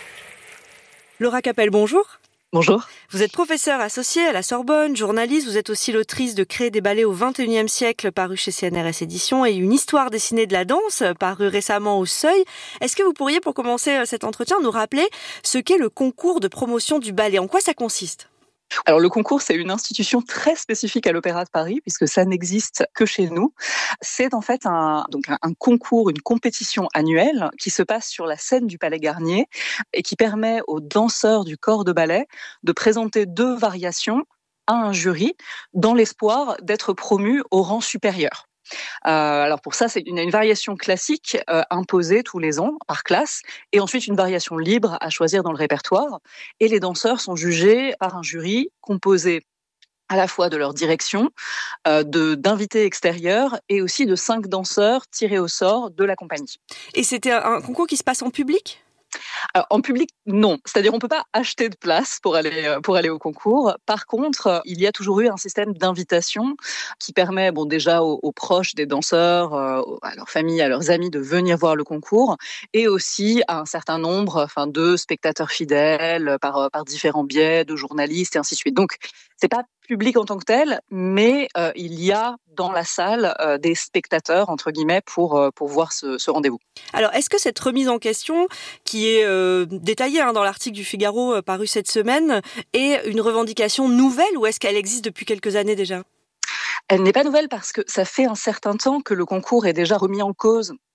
Laura Capel, bonjour. Bonjour. Vous êtes professeure associée à la Sorbonne, journaliste, vous êtes aussi l'autrice de Créer des ballets au vingt et unième siècle, paru chez C N R S Éditions, et Une histoire dessinée de la danse, paru récemment au Seuil. Est-ce que vous pourriez, pour commencer cet entretien, nous rappeler ce qu'est le concours de promotion du ballet? En quoi ça consiste? Alors le concours, c'est une institution très spécifique à l'Opéra de Paris, puisque ça n'existe que chez nous. C'est en fait un, donc un, un concours, une compétition annuelle qui se passe sur la scène du Palais Garnier et qui permet aux danseurs du corps de ballet de présenter deux variations à un jury dans l'espoir d'être promus au rang supérieur. Euh, alors pour ça, c'est une, une variation classique euh, imposée tous les ans par classe, et ensuite une variation libre à choisir dans le répertoire. Et les danseurs sont jugés par un jury composé à la fois de leur direction, euh, de d'invités extérieurs et aussi de cinq danseurs tirés au sort de la compagnie. Et c'était un, un concours qui se passe en public ? Alors, en public, non. C'est-à-dire, on ne peut pas acheter de place pour aller, pour aller au concours. Par contre, il y a toujours eu un système d'invitation qui permet, bon, déjà aux, aux proches des danseurs, euh, à leurs familles, à leurs amis de venir voir le concours, et aussi à un certain nombre, enfin, de spectateurs fidèles par, par différents biais, de journalistes et ainsi de suite. Donc, c'est pas public en tant que tel, mais euh, il y a dans la salle euh, des spectateurs, entre guillemets, pour, euh, pour voir ce, ce rendez-vous. Alors, est-ce que cette remise en question, qui est euh, détaillée hein, dans l'article du Figaro euh, paru cette semaine, est une revendication nouvelle ou est-ce qu'elle existe depuis quelques années déjà ? Elle n'est pas nouvelle parce que ça fait un certain temps que le concours est déjà remis en cause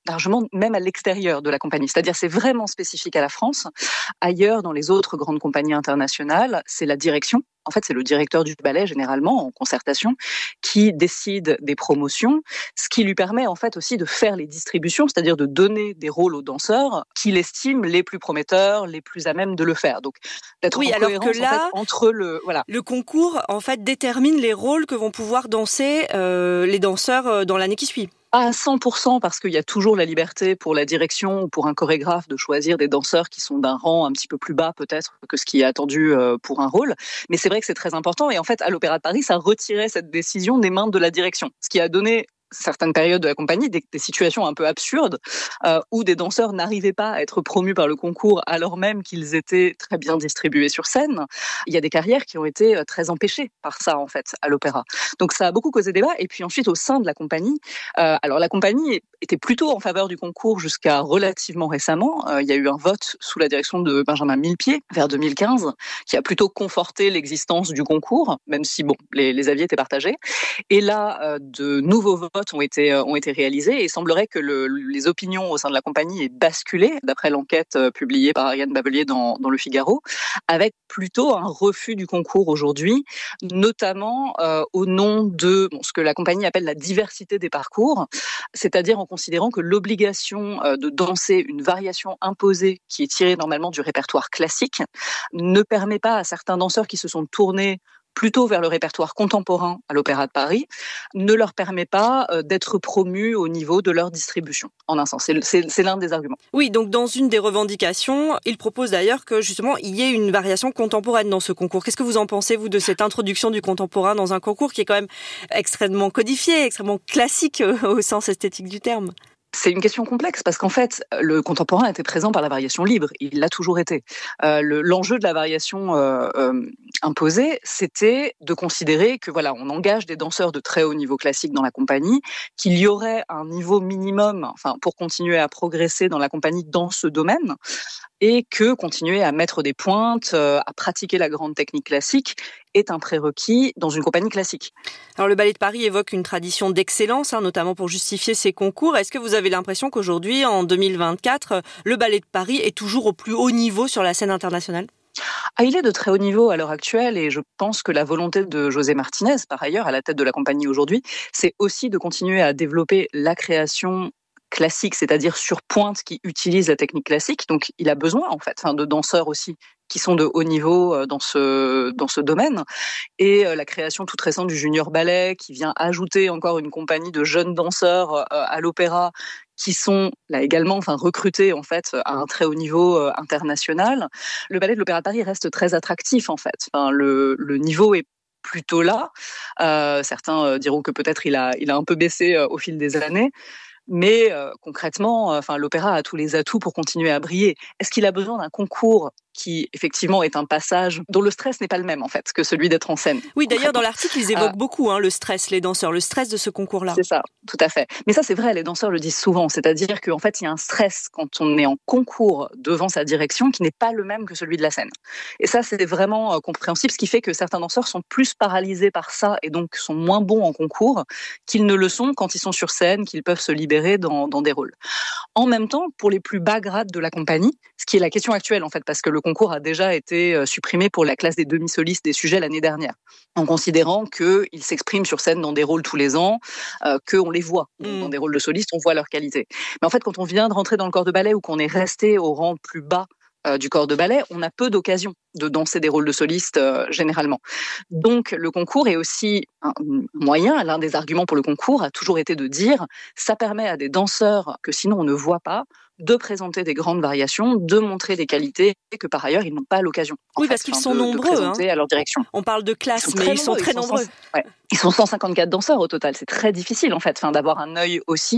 largement même à l'extérieur de la compagnie. C'est-à-dire c'est vraiment spécifique à la France. Ailleurs, dans les autres grandes compagnies internationales, c'est la direction. En fait, c'est le directeur du ballet, généralement, en concertation, qui décide des promotions, ce qui lui permet en fait aussi de faire les distributions, c'est-à-dire de donner des rôles aux danseurs qu'il estime les plus prometteurs, les plus à même de le faire. Donc, d'être oui, en alors cohérence que là, en fait, entre le... Voilà. Le concours, en fait, détermine les rôles que vont pouvoir danser euh, les danseurs dans l'année qui suit. Pas à cent pour cent parce qu'il y a toujours la liberté pour la direction ou pour un chorégraphe de choisir des danseurs qui sont d'un rang un petit peu plus bas peut-être que ce qui est attendu pour un rôle. Mais c'est vrai que c'est très important et en fait à l'Opéra de Paris, ça retirait cette décision des mains de la direction. Ce qui a donné certaines périodes de la compagnie, des, des situations un peu absurdes euh, où des danseurs n'arrivaient pas à être promus par le concours alors même qu'ils étaient très bien distribués sur scène. Il y a des carrières qui ont été très empêchées par ça en fait à l'opéra. Donc ça a beaucoup causé débat. Et puis ensuite au sein de la compagnie, euh, alors la compagnie était plutôt en faveur du concours jusqu'à relativement récemment. Euh, il y a eu un vote sous la direction de Benjamin Millepied vers deux mille quinze qui a plutôt conforté l'existence du concours, même si bon les, les avis étaient partagés. Et là, euh, de nouveaux votes ont été, euh, ont été réalisés et il semblerait que le, les opinions au sein de la compagnie aient basculé, d'après l'enquête euh, publiée par Ariane Bavelier dans, dans Le Figaro, avec plutôt un refus du concours aujourd'hui, notamment euh, au nom de bon, ce que la compagnie appelle la diversité des parcours, c'est-à-dire en considérant que l'obligation euh, de danser une variation imposée qui est tirée normalement du répertoire classique ne permet pas à certains danseurs qui se sont tournés plutôt vers le répertoire contemporain à l'Opéra de Paris, ne leur permet pas euh, d'être promus au niveau de leur distribution. En un sens, c'est, c'est, c'est l'un des arguments. Oui, donc dans une des revendications, il propose d'ailleurs que justement il y ait une variation contemporaine dans ce concours. Qu'est-ce que vous en pensez, vous, de cette introduction du contemporain dans un concours qui est quand même extrêmement codifié, extrêmement classique euh, au sens esthétique du terme ? C'est une question complexe parce qu'en fait, le contemporain était présent par la variation libre. Il l'a toujours été. Euh, le, l'enjeu de la variation euh, euh, imposée, c'était de considérer que voilà, on engage des danseurs de très haut niveau classique dans la compagnie, qu'il y aurait un niveau minimum, enfin, pour continuer à progresser dans la compagnie dans ce domaine, et que continuer à mettre des pointes, euh, à pratiquer la grande technique classique est un prérequis dans une compagnie classique. Alors le Ballet de Paris évoque une tradition d'excellence, hein, notamment pour justifier ses concours. Est-ce que vous avez l'impression qu'aujourd'hui, en deux mille vingt-quatre, le Ballet de Paris est toujours au plus haut niveau sur la scène internationale ? Ah, il est de très haut niveau à l'heure actuelle et je pense que la volonté de José Martinez, par ailleurs, à la tête de la compagnie aujourd'hui, c'est aussi de continuer à développer la création classique, c'est-à-dire sur pointe qui utilise la technique classique. Donc, il a besoin, en fait, hein, de danseurs aussi qui sont de haut niveau dans ce, dans ce domaine. Et la création toute récente du Junior Ballet qui vient ajouter encore une compagnie de jeunes danseurs à l'opéra qui sont là également enfin, recrutés en fait, à un très haut niveau euh, international. Le ballet de l'Opéra de Paris reste très attractif, en fait. Enfin, le, le niveau est plutôt là. Euh, certains euh, diront que peut-être il a, il a un peu baissé euh, au fil des années. Mais euh, concrètement, euh, enfin, l'opéra a tous les atouts pour continuer à briller. Est-ce qu'il a besoin d'un concours qui, effectivement, est un passage dont le stress n'est pas le même, en fait, que celui d'être en scène? Oui, d'ailleurs, dans l'article, ils évoquent ah. beaucoup hein, le stress, les danseurs, le stress de ce concours-là. C'est ça, tout à fait. Mais ça, c'est vrai, les danseurs le disent souvent. C'est-à-dire qu'en fait, il y a un stress quand on est en concours devant sa direction qui n'est pas le même que celui de la scène. Et ça, c'est vraiment euh, compréhensible, ce qui fait que certains danseurs sont plus paralysés par ça et donc sont moins bons en concours qu'ils ne le sont quand ils sont sur scène, qu'ils peuvent se libérer dans, dans des rôles. En même temps, pour les plus bas grades de la compagnie, ce qui est la question actuelle, en fait, parce que le concours a déjà été supprimé pour la classe des demi-solistes des sujets l'année dernière, en considérant qu'ils s'expriment sur scène dans des rôles tous les ans, euh, qu'on les voit. Mmh. Dans des rôles de solistes, on voit leur qualité. Mais en fait, quand on vient de rentrer dans le corps de ballet ou qu'on est resté au rang plus bas euh, du corps de ballet, on a peu d'occasions de danser des rôles de solistes euh, généralement. Donc, le concours est aussi un moyen, l'un des arguments pour le concours a toujours été de dire, ça permet à des danseurs que sinon on ne voit pas, de présenter des grandes variations, de montrer des qualités que par ailleurs ils n'ont pas l'occasion. Oui, fait, parce qu'ils hein, sont de, nombreux. De présenter hein. à leur direction. On parle de classe, ils mais ils sont nombreux, très ils sont nombreux. cent, ouais. Ils sont cent cinquante-quatre danseurs au total. C'est très difficile en fait, enfin, d'avoir un œil aussi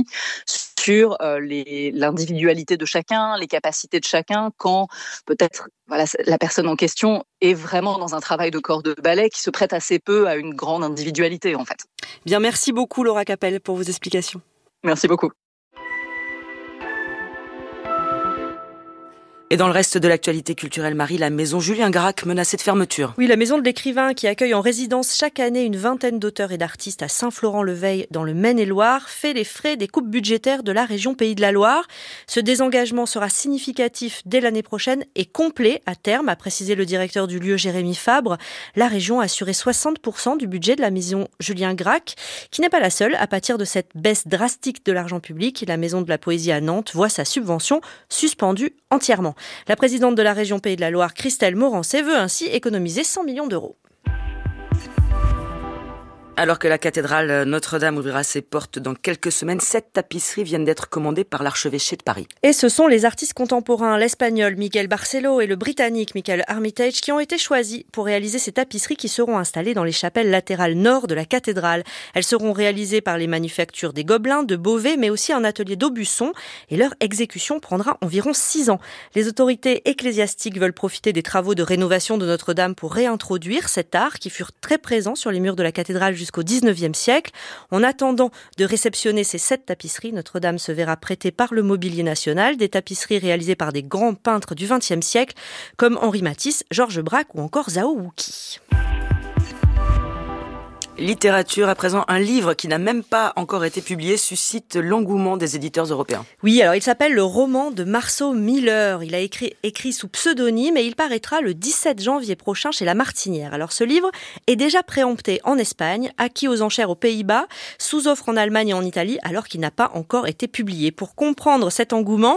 sur euh, les, l'individualité de chacun, les capacités de chacun, quand peut-être voilà, la personne en question est vraiment dans un travail de corps de ballet qui se prête assez peu à une grande individualité en fait. Bien, merci beaucoup Laura Capelle pour vos explications. Merci beaucoup. Et dans le reste de l'actualité culturelle, Marie, la maison Julien Gracq menacée de fermeture. Oui, la maison de l'écrivain qui accueille en résidence chaque année une vingtaine d'auteurs et d'artistes à Saint-Florent-le-Veil dans le Maine-et-Loire fait les frais des coupes budgétaires de la région Pays de la Loire. Ce désengagement sera significatif dès l'année prochaine et complet à terme, a précisé le directeur du lieu Jérémy Fabre. La région a assuré soixante pour cent du budget de la maison Julien Gracq, qui n'est pas la seule à pâtir de cette baisse drastique de l'argent public. La maison de la poésie à Nantes voit sa subvention suspendue entièrement. La présidente de la région Pays de la Loire, Christelle Morancet, veut ainsi économiser cent millions d'euros. Alors que la cathédrale Notre-Dame ouvrira ses portes dans quelques semaines, sept tapisseries viennent d'être commandées par l'archevêché de Paris. Et ce sont les artistes contemporains, l'espagnol Miguel Barcelo et le britannique Michael Armitage, qui ont été choisis pour réaliser ces tapisseries qui seront installées dans les chapelles latérales nord de la cathédrale. Elles seront réalisées par les manufactures des Gobelins, de Beauvais, mais aussi un atelier d'Aubusson, et leur exécution prendra environ six ans. Les autorités ecclésiastiques veulent profiter des travaux de rénovation de Notre-Dame pour réintroduire cet art qui fut très présent sur les murs de la cathédrale jusqu'au dix-neuvième siècle. En attendant de réceptionner ces sept tapisseries, Notre-Dame se verra prêter par le Mobilier National des tapisseries réalisées par des grands peintres du vingtième siècle comme Henri Matisse, Georges Braque ou encore Zhao Wuqi. Littérature, à présent, un livre qui n'a même pas encore été publié suscite l'engouement des éditeurs européens. Oui, alors il s'appelle le roman de Marceau Miller. Il a écrit, écrit sous pseudonyme et il paraîtra le dix-sept janvier prochain chez La Martinière. Alors ce livre est déjà préempté en Espagne, acquis aux enchères aux Pays-Bas, sous offre en Allemagne et en Italie, alors qu'il n'a pas encore été publié. Pour comprendre cet engouement,